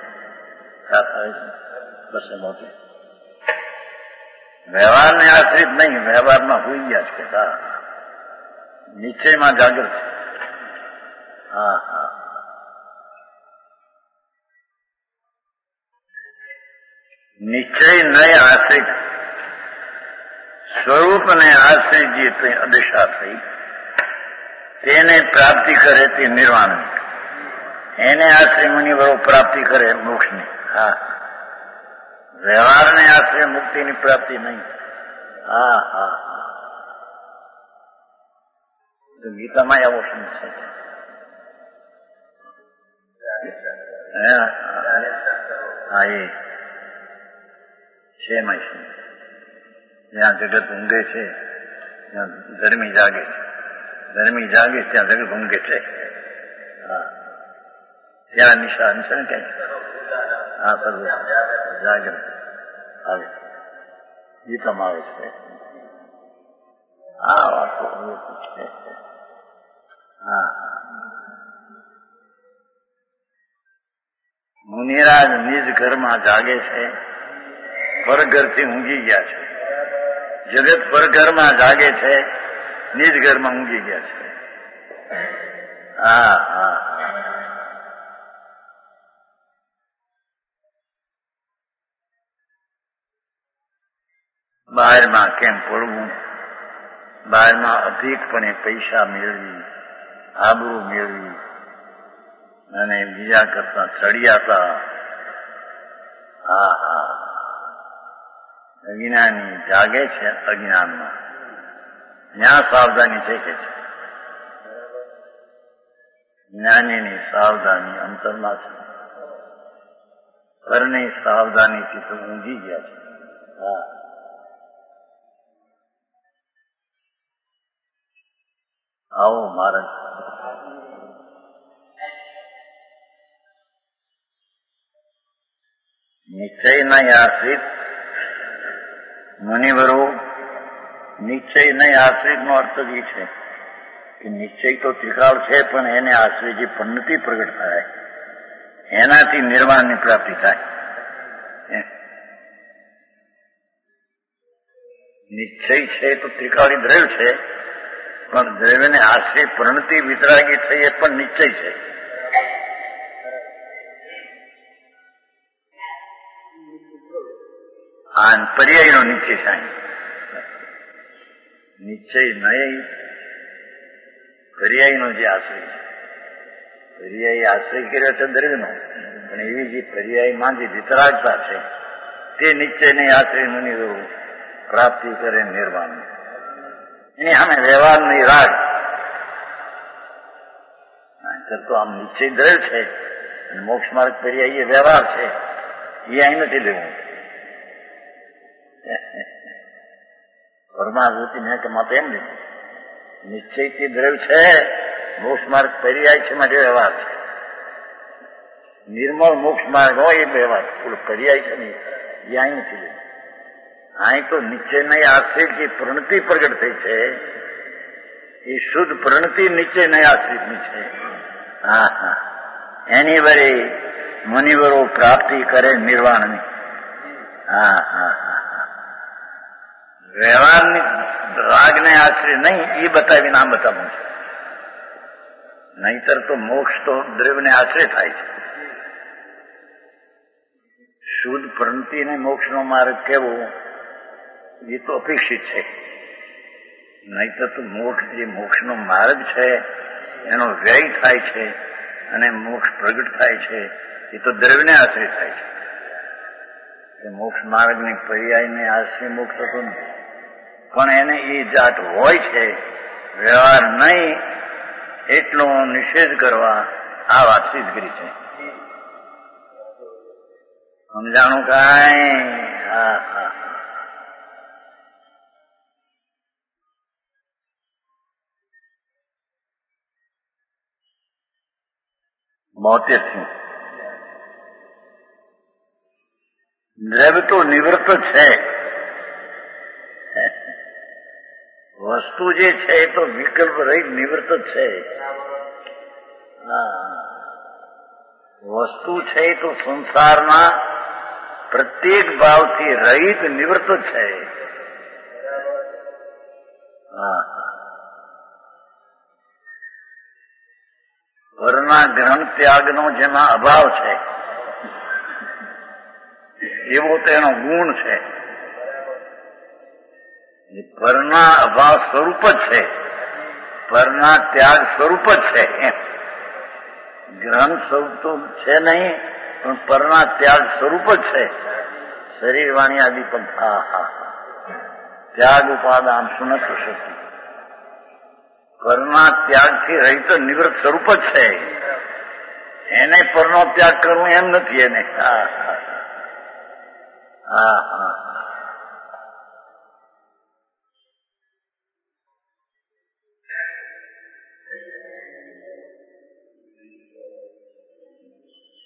બસ મોટી વ્યવહારને આશ્રિત નહીં, વ્યવહારમાં હોઈ ગયા છે. હા નિશ્ચયમાં જાગૃત છે. હા હા. નિશ્ચય નય આશ્રિત સ્વરૂપને આશ્રિત જે અદશા થઈ તેને પ્રાપ્તિ કરે તે નિર્વાણ, એને આશ્રય મુનિવરો પ્રાપ્તિ કરે મોક્ષની. હા વ્યવહારને આશ્રય મુક્તિની પ્રાપ્તિ નહીં. હા હા. તો ગીતામાં આવો શબ્દ છે. હા એ છે માય. જ્યાં જગત ઊંઘે છે ત્યાં ધર્મી જાગે છે, ધર્મી જાગે ત્યાં જગત ઊંઘે છે. હા ત્યાં નિશાન છે ને કઈ હા સર્વ જાગ્રત આવે ગીતામાં આવે છે આ વાતો છે હા મુનિરાજ નિજ ઘરમાં જાગે છે, પરઘરથી ઊંઘી ગયા છે. જગત પરઘરમાં જાગે છે, નિજ ઘરમાં ઊંઘી ગયા છે. હા હા બહારમાં કેમ પડવું, બહારમાં અધિકપણે પૈસા મેળવી, આબરૂ મેળવી અને બીજા કરતા ચડિયાતા. હા હા અજ્ઞાની જાગે છે અજ્ઞાનમાં, ત્યાં સાવધાની છે કે છે. જ્ઞાનીની સાવધાની અંતરમાં છે, ઘરની સાવધાનીથી તો ઊંઘી ગયા છે. હા આવો મહારાજ. નિશ્ચયના આશ્રિત મુનિવરો, નિશ્ચયના આશ્રિત નો અર્થ જ છે કે નિશ્ચય તો ત્રિકાળ છે, પણ એને આશ્રિત જે પન્નતિ પ્રગટ થાય એનાથી નિર્વાણની પ્રાપ્તિ થાય. નિશ્ચય છે તો ત્રિકાળી દ્રવ્ય છે, પણ દ્રવ્યને આશ્રિત પ્રણતિ વિતરાગી થઈ એ પણ નિશ્ચય છે. આ પર્યાયનો નિશ્ચય સાંઈ નિશ્ચય નહીં, પર્યાયનો જે આશ્રય છે. પર્યાય આશ્રય કર્યો છે દ્રવ્યનો, પણ એવી જે પર્યાયમાં જે વિતરાગતા છે તે નિશ્ચયને આશ્રય મુનિઓ પ્રાપ્તિ કરે નિર્વાણ. એની સામે વ્યવહારની રાગ તો આમ નિશ્ચય દ્રવ્ય છે અને મોક્ષ માર્ગ પર્યાય એ વ્યવહાર છે, એ અહીં નથી લેવું. પરમાવૃત્તિ મેં કે માપે એમ લીધું. નિશ્ચયથી દ્રવ્ય છે, મોક્ષ માર્ગ પર્યાય છે, માટે વ્યવહાર છે. નિર્મળ મોક્ષ માર્ગ હોય એ વ્યવહાર, પર્યાય છે ને એ અહીં નથી લીધું. અહીં તો નિશ્ચયના આશ્રિત જે પ્રણતિ પ્રગટ થઈ છે એ શુદ્ધ પ્રણતિ નિશ્ચયના આશ્રિતની છે. હા હા એની વરે મુનિવરો પ્રાપ્તિ કરે નિર્વાણની. હા હા હા વ્યવહારની રાગને આશ્રય નહીં એ બતાવીને આમ બતાવવું છે. નહીતર તો મોક્ષ તો દ્રવ્યને આશ્રય થાય છે. શુદ્ધ પ્રણતિને મોક્ષનો માર્ગ કેવો એ તો અપેક્ષિત છે. નહીતર તો મોક્ષ જે મોક્ષનો માર્ગ છે એનો વ્યય થાય છે અને મોક્ષ પ્રગટ થાય છે એ તો દ્રવ્યને આશ્રય થાય છે. મોક્ષ માર્ગની પર્યાયને આશ્રય મોક્ષ થતો નથી, પણ એને એ જાત હોય છે. વ્યવહાર નહીં એટલો નિષેધ કરવા આ વાત સિદ્ધ કરી છે. સમજાણું કાંઈ? હા હા બોતેર થી દ્રવ્ય તો નિવૃત્ત છે, વસ્તુ જે છે એ તો વિકલ્પ રહિત નિવૃત્ત છે. વસ્તુ છે એ તો સંસારમાં પ્રત્યેક ભાવથી રહિત નિવૃત્ત છે. પરના ગ્રહણ ત્યાગનો જેમાં અભાવ છે એવો તેનો ગુણ છે. પરના અભાવ સ્વરૂપ જ છે, પરના ત્યાગ સ્વરૂપ જ છે. એમ ગ્રહણ સ્વરૂપ તો છે નહીં, પણ પરના ત્યાગ સ્વરૂપ જ છે. શરીર વાણી આદિ પણ હા હા ત્યાગ ઉપાદાન સુનત શક્તિ પરના ત્યાગથી રહિત નિવૃત્ત સ્વરૂપ જ છે. એને પરનો ત્યાગ કરવો એમ નથી. એને હા હા હા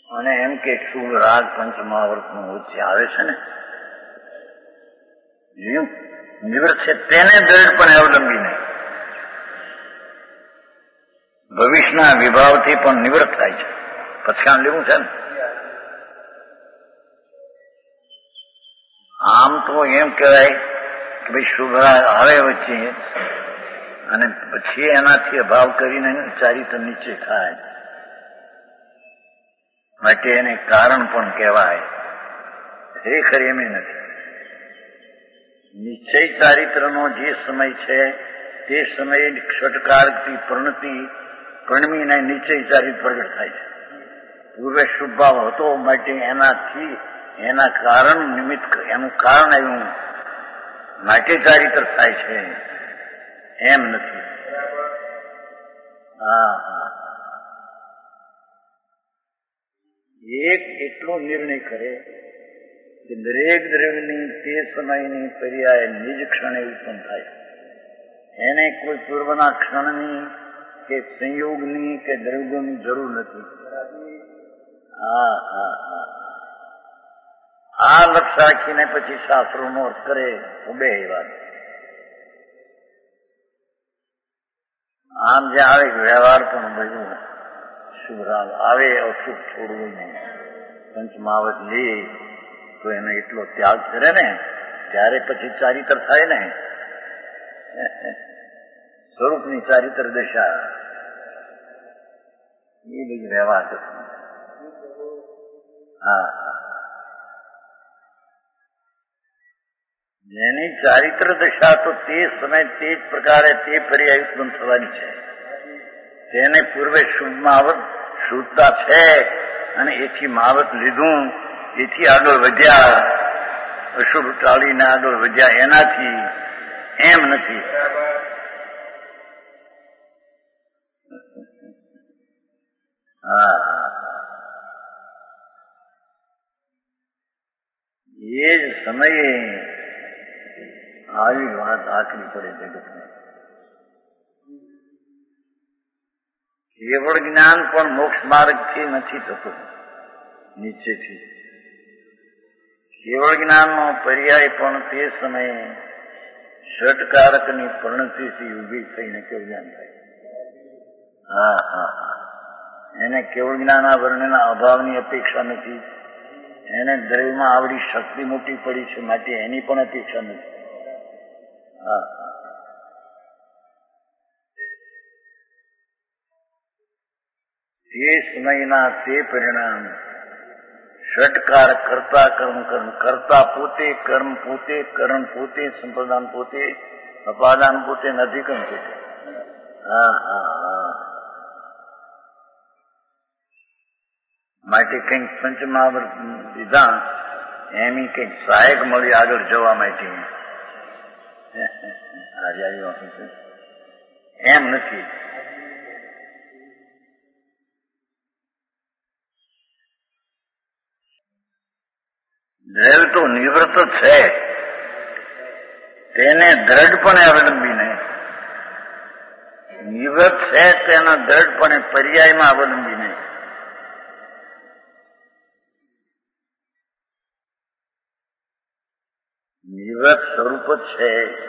અને એમ કે શુભ રાગ પંચમહાવર્તનું વચ્ચે આવે છે ને, નિવૃત્ત છે તેને દ્રઢપણે અવલંબીને ભવિષ્યના વિભાવથી પણ નિવૃત્ત થાય છે. પછાણ લેવું છે ને. આમ તો એમ કહેવાય કે ભાઈ શુભ રાગ આવે વચ્ચે અને પછી એનાથી અભાવ કરીને ચારિત્ર નીચે થાય, માટે એને કારણ પણ કહેવાય. ખરેખર એમ નથી. નિશ્ચય ચારિત્રનો જે સમય છે તે સમયે ષટકારકથી પરિણતિ પરણમીને નિશ્ચય ચારિત્ર પ્રગટ થાય છે. પૂર્વે શુભ ભાવ હતો માટે એનાથી એના કારણ નિમિત્ત એનું કારણ આવ્યું માટે ચારિત્ર થાય છે, એમ નથી. હા હા એક એટલો નિર્ણય કરે કે દરેક દ્રવ્યની તે સમયની પર્યાય નિજ ક્ષણે ઉત્પન્ન થાય. એને કોઈ પૂર્વના ક્ષણની કે સંયોગની કે દ્રવ્યોની જરૂર નથી. હા હા હા આ લક્ષ રાખીને પછી શાસ્ત્રોનો અર્થ કરે ઉભે એ વાત. આમ જે આવે વ્યવહાર પણ બધું શુભ રાગ આવે, અશુભ છોડવું નહીં. પંચમાવત લે તો એને એટલો ત્યાગ કરે ને ત્યારે પછી ચારિત્ર થાય ને, સ્વરૂપની ચારિત્ર દશા એ બધી વ્યવહાર કરશે. હા જેની ચારિત્ર દશા તો તે સમય તે જ પ્રકારે તે પર્યાય ઉત્પન્ન થવાની છે. તેને પૂર્વે શુભ માવત શુદ્ધતા છે અને એથી માવત લીધું, એથી આગળ વધ્યા, અશુભ ટાળીને આગળ વધ્યા એનાથી, એમ નથી. હા એ જ સમયે આવી વાત આકરી પડે જગતને. કેવળ જ્ઞાન પણ મોક્ષ માર્ગથી નથી થતું, નીચેથી. કેવળ જ્ઞાનનો પર્યાય પણ તે સમયે ષટકારકની પરિણતિથી ઉભી થઈને કેવળ જ્ઞાન થાય. હા હા હા એને કેવળ જ્ઞાન આ વર્ણના અભાવની અપેક્ષા નથી. એને દ્રવ્યમાં આવડી શક્તિ મોટી પડી છે માટે એની પણ અપેક્ષા નથી. હા તે સમયના તે પરિણામ ષટકાર કરતા કર્મ કર્મ કરતા પોતે, કર્મ પોતે, કર્મ પોતે, સંપ્રદાન પોતે, અપાદાન પોતે, અધિકરણ પોતે. હા હા હા માટે કંઈક પંચમહાવર્ત લીધા એની કંઈક સહાયક મળી આગળ જવા માટે એમ નથી. દ્રવ્ય તો નિવૃત્ત છે, તેને દ્રઢપણે અવલંબીને નિવૃત્ત છે તેના દ્રઢપણે પર્યાયમાં અવલંબીને નિવૃત્ત સ્વરૂપ જ છે.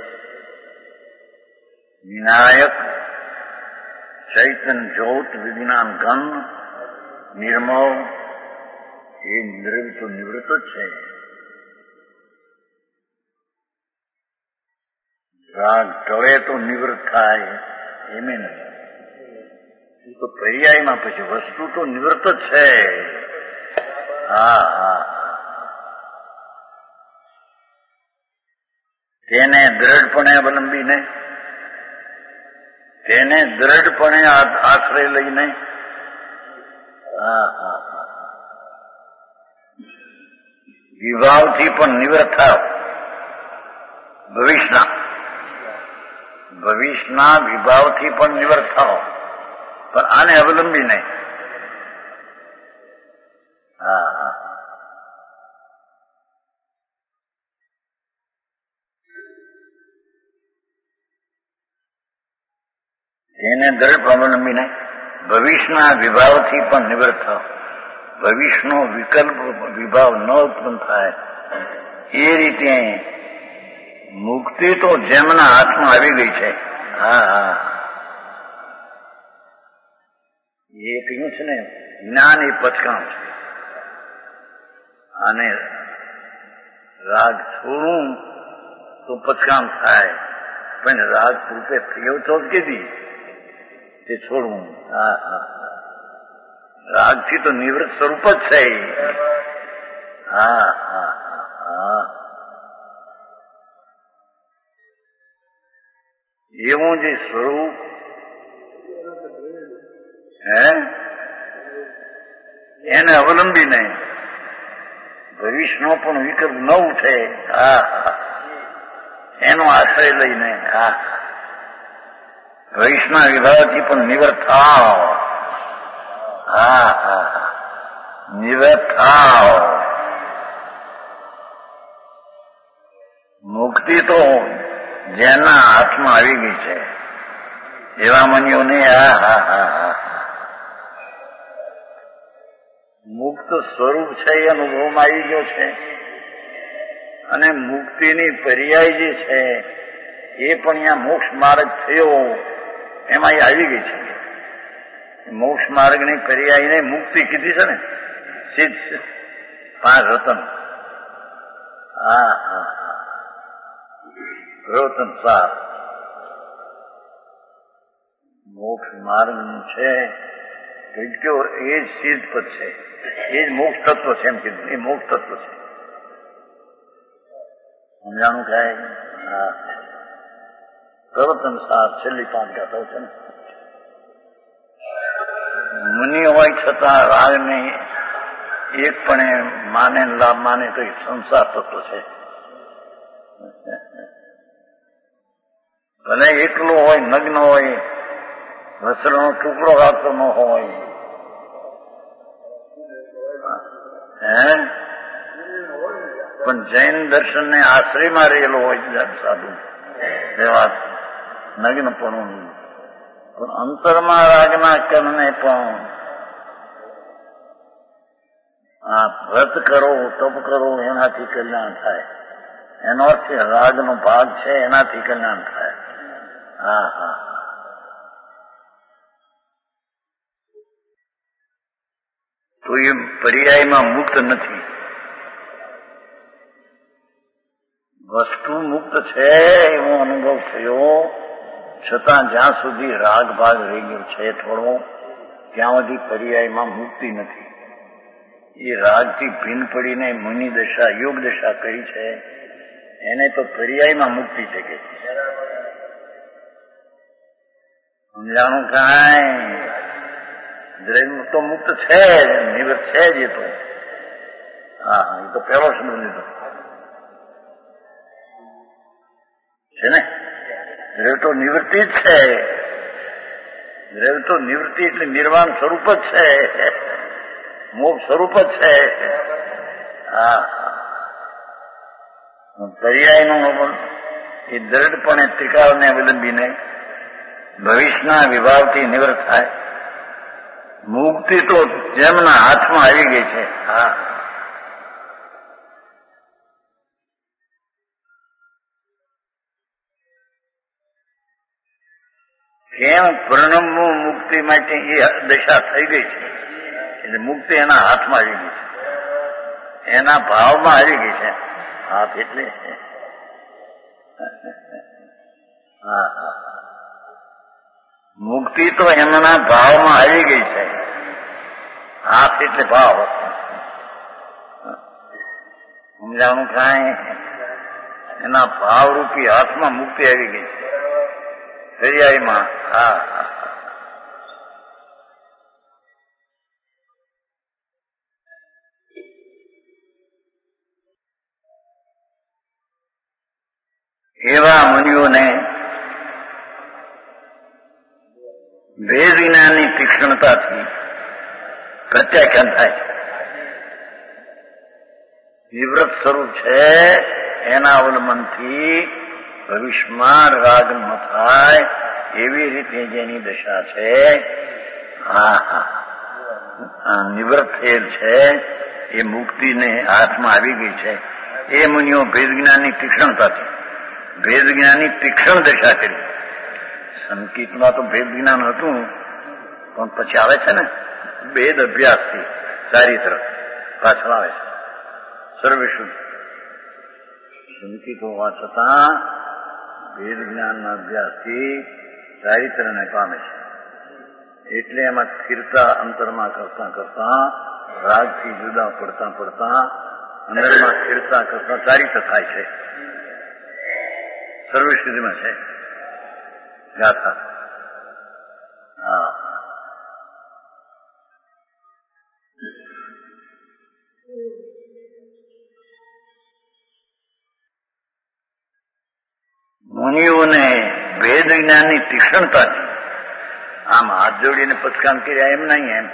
વિનાયક ચૈતન જ્યોત વિજ્ઞાન ઘન નિર્મળ એ દ્રવ્ય તો નિવૃત્ત જ છે. રાગ ટળે તો નિવૃત્ત થાય એમ નથી. એ તો પર્યાયમાં પછી વસ્તુ તો નિવૃત્ત જ છે. હા હા તેને દ્રઢપણે અવલંબીને, તેને દ્રઢપણે આશ્રય લઈને હા હા વિભાવથી પણ નિવૃત્ત થાવ. ભવિષ્યના ભવિષ્યના વિભાવથી પણ નિવૃત્ત થાવ, પણ આને અવલંબી નહીં. હા હા તેને દ્રઢ અવલંબીને ભવિષ્યના વિભાવથી પણ નિવૃત્ત થાવ. ભવિષ્યનો વિકલ્પ વિભાવ ન ઉત્પન્ન થાય એ રીતે મુક્તિ તો જેમના હાથમાં આવી ગઈ છે. હા હા એ કહ્યું છે ને, જ્ઞાન એ પચકામ છે અને રાગ છોડવું તો પચકામ થાય, પણ રાગ રૂપે થયો તો કીધી તે છોડવું. હા હા રાગથી તો નિવૃત્ત સ્વરૂપ જ છે. હા હા હા એવું જે સ્વરૂપ હે એને અવલંબી નહીં, ભવિષ્યનો પણ વિકલ્પ ન ઉઠે. હા હા એનો આશ્રય લઈને હા ભવિષ્યના વિભાવથી પણ નિવૃત્ત થાવ. હા હા નિવૃત્ત થાવ. મુક્તિ તો જેના હાથમાં આવી ગઈ છે એવા મનીઓને હા હા હા હા મુક્ત સ્વરૂપ છે એ અનુભવમાં આવી ગયો છે અને મુક્તિની પર્યાય જે છે એ પણ અહીંયા મોક્ષ માર્ગ થયો એમાં આવી ગઈ છે. મોક્ષ માર્ગની પર્યાયને મુક્તિ કીધી છે ને, સિદ્ધ પાંચ રતન. હા હા રતન સાર મોક્ષ માર્ગનું છે કયો એ જ સિદ્ધ પદ છે, એ જ મોક્ષ તત્વ છે. એમ કીધું એ મોક્ષ તત્વ છે. સમજાણું કાંઈ? હા પ્રવર્તન સાર છેલ્લી પાંચ ગાથાઓ છે ને. મુનિ હોય છતાં રાગને એક પણ માને લાભ માને તો સંસાર તત્વ છે. ભલે એકલો હોય, નગ્ન હોય, વસ્ત્રનો ટુકડો રાખતો ન હોય, હે પણ જૈન દર્શન ને આશ્રયમાં રહેલો હોય સાધુ એવા નગ્ન પણ પણ અંતરમાં રાગના કર્મને પણ આ વ્રત કરો, તપ કરો એનાથી કલ્યાણ થાય. એનો અર્થ રાગનો ભાગ છે એનાથી કલ્યાણ થાય. હા હા તો એ પર્યાયમાં મુક્ત નથી, વસ્તુ મુક્ત છે એવો અનુભવ થયો છતાં જ્યાં સુધી રાગ ભાગ રહી ગયો છે થોડો, ત્યાં સુધી પર્યાયમાં મુક્તિ નથી. એ રાગથી ભીન પડીને મુનિ દશા યોગ દશા કરી છે એને તો પર્યાયમાં મુક્તિ છે કે સમજાણું કાંઈ? દ્રવ્ય તો મુક્ત છે જ, નિવૃત્ત છે જ. એ તો હા એ તો પહેલો શબ્દ લીધો છે ને. દ્રવ્ય તો નિવૃત્તિ જ છે. દ્રવ્ય તો નિવૃત્તિ એટલે નિર્વાણ સ્વરૂપ જ છે, મોક્ષ સ્વરૂપ જ છે. હા પર્યાયનું એ દ્રઢપણે ત્રિકાળને અવલંબીને ભવિષ્યના વિભાવથી નિવૃત્ત થાય. મુક્તિ તો જેમના હાથમાં આવી ગઈ છે. હા કેમ પરિણામનું મુક્તિ માટે એ દશા થઈ ગઈ છે એટલે મુક્તિ એના હાથમાં આવી ગઈ છે, એના ભાવમાં આવી ગઈ છે. હાથ એટલે હા હા મુક્તિ તો એમના ભાવમાં આવી ગઈ છે. હાથ એટલે ભાવ. સમજાણું કાંઈ? એના ભાવરૂપી હાથમાં મુક્તિ આવી ગઈ છે પર્યાયમાં. હા એવા મુનિઓને વેદ વિજ્ઞાનની તીક્ષ્ણતાથી પ્રત્યાખ્યાન થાય છે. નિવૃત્ત સ્વરૂપ છે એના અવલંબનથી ભવિષ્યમાં રાગ ન થાય એવી રીતે જેની દશા છે. હા હા નિવૃત્ત થયેલ છે, એ મુક્તિને હાથમાં આવી ગઈ છે. એ મુનિઓ ભેદ જ્ઞાનની તીક્ષ્ણતાથી ભેદ જ્ઞાનની તીક્ષ્ણ દશા કરી. સંકિતમાં તો ભેદ જ્ઞાન હતું, પણ પછી આવે છે ને ભેદ અભ્યાસથી ચારિત્ર પાછળ આવે છે સર્વશુદ્ધ. સંકિત હોવા છતાં ભેદ જ્ઞાનના અભ્યાસથી ચારિત્રને પામે છે. એટલે એમાં સ્થિરતા અંતરમાં કરતા કરતા રાગથી જુદા પડતા પડતા અંદરમાં સ્થિરતા કરતા ચારિત્ર થાય છે. સર્વશુદ્ધિમાં છે ગાથા. હા, મુનિઓને ભેદ જ્ઞાનની તીક્ષ્ણતાથી આમ હાથ જોડીને પચકામ કર્યા એમ નહીં, એમ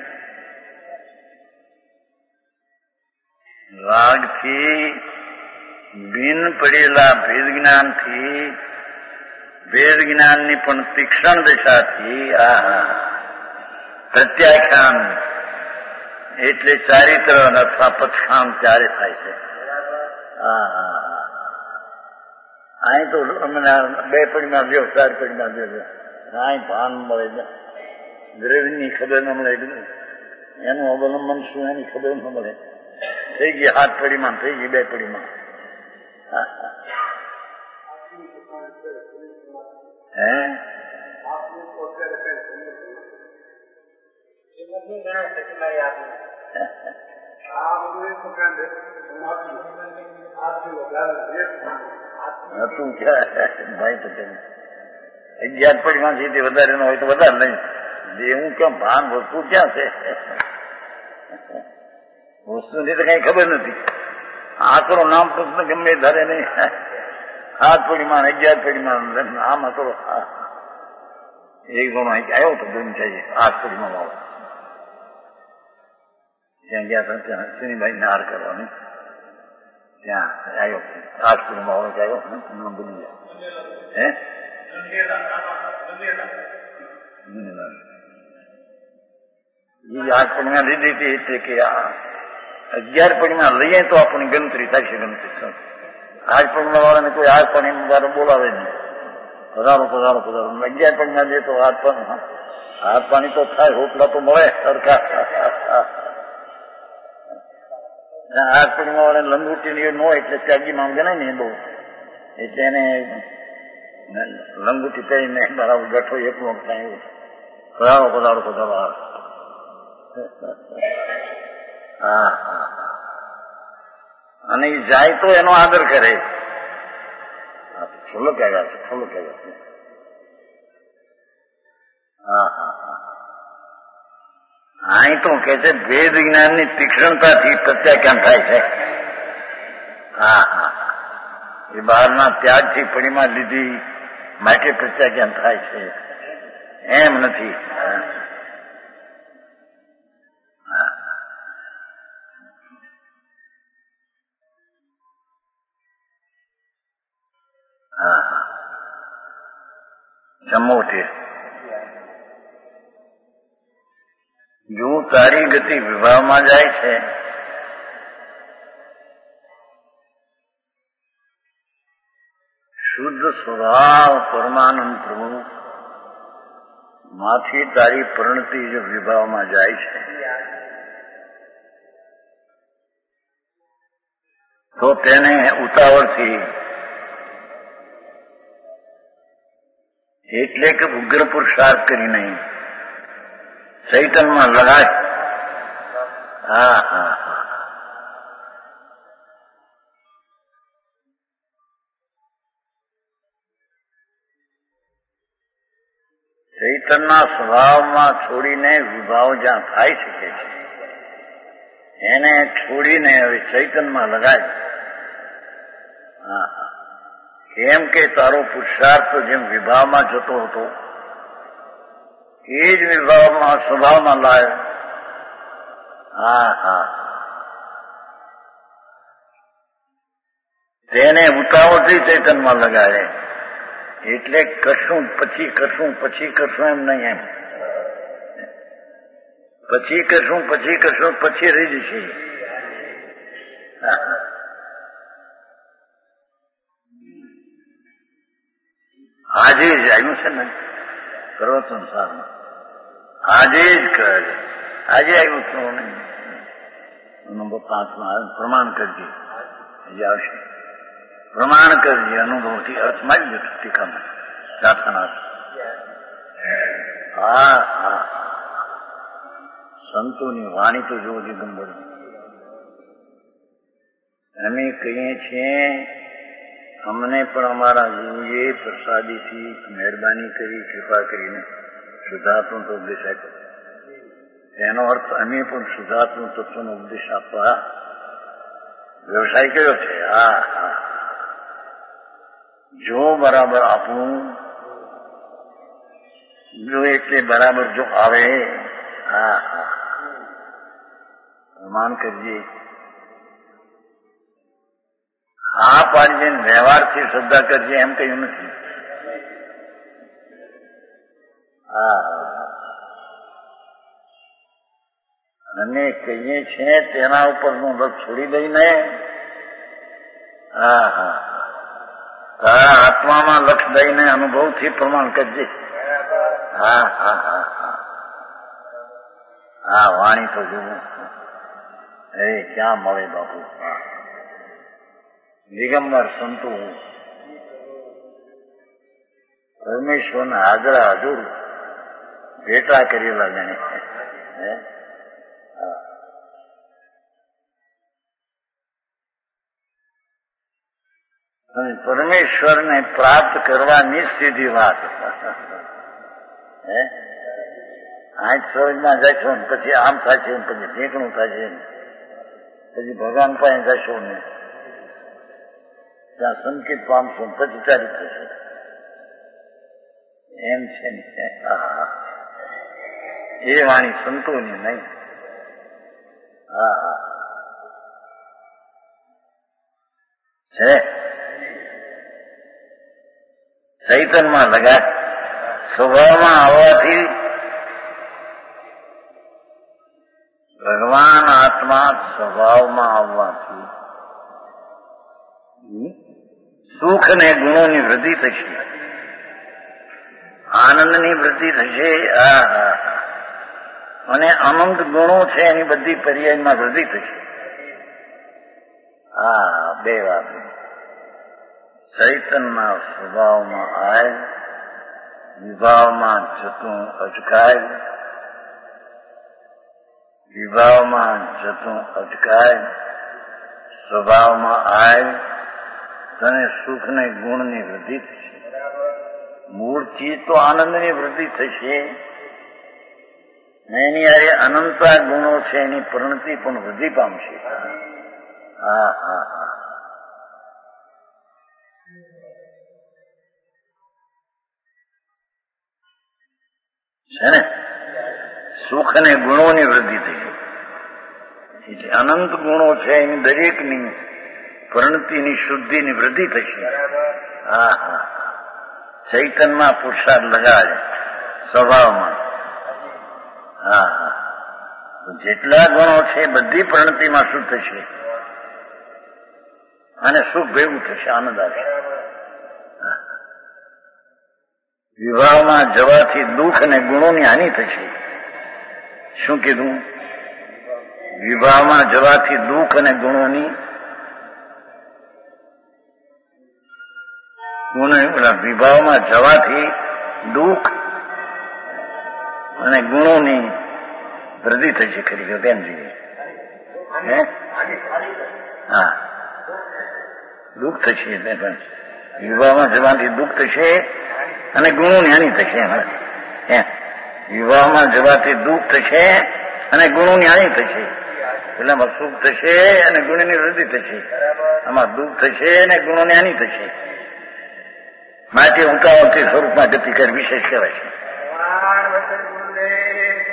રાગથી બિન પડેલા ભેદ જ્ઞાનથી ભેદ જ્ઞાનની પણ તીક્ષ્ણ દશાથી આ પ્રત્યાખ્યાન એટલે ચારિત્ર અથવા પચખામ ત્યારે થાય છે. અહીં તો બે પડીમાં લ્યો, ચાર પડીમાં લ્યો, અહીં ભાન મળે, દ્રવ્યની ખબર ન મળે, એનું અવલંબન શું એની ખબર ન મળે. થઈ ગઈ હાથ પડીમાં, થઈ ગઈ બે પડીમાં. હે હતું ક્યાં ભાઈ પટેલ અગિયાર પડીમાં સીધી વધારે ન હોય તો વધારે નહીં. જે હું કેમ ભાન વસ્તુ ક્યાં છે, વસ્તુની તો કઈ ખબર નથી. આંકડો નામ પ્રશ્ન ગમે ધારે નહીં. સાત પડીમાં અગિયાર પડીમાં આમ હતો. એક જણો આવ્યો તો ગુમ થઈ આઠ પડીમાં વાળો ત્યાં ગયા હતા, ત્યાં હસીનીભાઈ નાર કરવાની ત્યાં આવ્યો આઠ પડીમાં વાળો આવ્યો ભૂલી ગયા. હે એ આઠ પડીમાં લીધી હતી એટલે કે અગિયાર પડીમાં લઈએ તો આપણી ગણતરી થાય છે. ગણતરી આઠ પડીમાં વાળાને કોઈ આઠ પાણી વાળો બોલાવે નહીં. પધારો પધારો પધારો. અગિયાર પડીમાં જઈએ તો હાથ પાણી હાથ પાણી તો થાય, હોટલા તો મળે સરખા. આઠ પડીમાં વાળા લંગુટી ન હોય એટલે ત્યાગીમાં ગણાય ને બહુ, એટલે એને લંગુટી પહેરીને બરાબર ગઠો એકલો થાય એવું. પધારો પધારો પધારો. હા હા, અને એ જાય તો એનો આદર કરે. ફૂલો કહેવાય છે, ફૂલો કહેવાય છે. હા હા હા, અહીં તો કે છે ભેદ જ્ઞાનની તીક્ષ્ણતાથી પ્રત્યાખ્યાન થાય છે. હા હા, એ બહારના ત્યાગથી પડીમાં લીધી માટે પ્રત્યાખ્યાન થાય છે, એમ નથી. ચમોતેર. જો તારી ગતિ વિવાહમાં જાય છે, શુદ્ધ સ્વભાવ પરમાનંદ પ્રભુ માંથી તારી પરિણતિ જો વિભાવમાં જાય છે, તો તેને ઉતાવળથી એટલે કે ઉગ્ર પુરુષાર્થ કરી નહીં ચૈતનમાં લગાય. હા હા હા, ચૈતનના સ્વભાવમાં છોડીને વિભાવ જ્યાં થાય શકે છે એને છોડીને હવે ચૈતનમાં લગાય. હા હા, કેમ કે તારો પુરુષાર્થ જેમ વિભાવમાં જતો હતો એ જ વિભાવમાં સ્વભાવમાં લાયો. હા હા, તેને ઉતાવળથી ચેતનમાં લગાડે. એટલે કરશું પછી કરશું પછી કરશું એમ નહીં, એમ પછી કરશું પછી કરશું પછી રહી જશે. આજે જ આવ્યું છે ને કરો સંસારમાં, આજે જ કરે છે, આજે આવ્યું તો નહીં. નંબર પાંચમાં પ્રમાણ કરજે, હજી આવશે. પ્રમાણ કરજે, અનુભવથી અર્થ મારી જશે ટીકામાં પ્રાર્થના. હા હા સંતોની વાણી તો જોવો દિગંબર. અમે કહીએ છીએ અમને પણ અમારા ગુરુએ પ્રસાદીથી મહેરબાની કરી કૃપા કરીને શુદ્ધાત્મ તો ઉપદેશ આપ્યો. તેનો અર્થ અમે પણ શુદ્ધાત્મ તત્વનો ઉપદેશ આપવા વ્યવસાય કર્યો છે. હા હા જો બરાબર આપણું જો એટલે બરાબર જો આવે. હા હા પ્રમાણ કરજે. હા પાડજે, વ્યવહારથી શ્રદ્ધા કરજે એમ કહ્યું નથી. હા અને કહીએ છીએ તેના ઉપરનું લક્ષ છોડી દઈને હા હા તારા આત્મામાં લક્ષ દઈને અનુભવથી પ્રમાણ કરજે. હા હા હા હા હા વાણી તો જોવું એ ક્યાં મળે બાપુ. દિગંબર સંતો પરમેશ્વરના હાજરા હજુર ભેટા કરેલા જાણે. અને પરમેશ્વરને પ્રાપ્ત કરવાની સીધી વાત. હે આજ સરોજમાં જશો ને પછી આમ થાય છે, પછી ઢીકણું થાય છે, પછી ભગવાન પાસે જશો ને ત્યાં સંકેત પામશો પછી ચાલી થશે એમ છે ને. એ વાણી સંતોની નહીં. હા હા છે ચૈતનમાં લગા સ્વભાવમાં આવવાથી ભગવાન આત્મા સ્વભાવમાં આવવાથી સુખ ને ગુણોની વૃદ્ધિ થશે, આનંદની વૃદ્ધિ થશે. હા હા અને અનંત ગુણો છે એની બધી પર્યાયમાં વૃદ્ધિ થશે. હા બે વાત. ચૈતનના સ્વભાવમાં આય, વિભાવમાં જતું અટકાય, વિભાવમાં જતું અટકાય, સ્વભાવમાં આય તને સુખ ને ગુણની વૃદ્ધિ થશે. મૂળથી તો આનંદની વૃદ્ધિ થશે, એની યારે અનંતા ગુણો છે એની પરિણતિ પણ વૃદ્ધિ પામશે. હા હા હા છે ને સુખ અને ગુણોની વૃદ્ધિ થઈ. એટલે અનંત ગુણો છે એની દરેકની પરિણતિની શુદ્ધિની વૃદ્ધિ થશે. હા હા ચૈતનમાં પુરુષાર્થ લગાડે સ્વભાવમાં. હા હા જેટલા ગુણો છે બધી પરિણતિમાં શુદ્ધ થશે અને સુખ ભેગું થશે, આનંદ આવશે. વિવાહમાં જવાથી દુઃખ અને ગુણોની હાનિ થશે. શું કીધું? વિવાહમાં જવાથી દુઃખ અને ગુણોની ગુણ વિભાવમાં જવાથી દુઃખ અને ગુણોની વૃદ્ધિ થશે. ખરી ગયો કેમ જોઈએ? હા દુઃખ થશે એટલે પણ વિવાહમાં જવાથી દુઃખ થશે અને ગુણોની હાનિ થશે. વિવાહમાં જવાથી દુઃખ થશે અને ગુણોની હાનિ થશે. પેલામાં સુખ થશે અને ગુણોની વૃદ્ધિ થશે, આમાં દુઃખ થશે અને ગુણોની હાનિ થશે. માટે ઉતાવળથી સ્વરૂપમાં ગતિ કરી વિશેષ કહેવાય છે.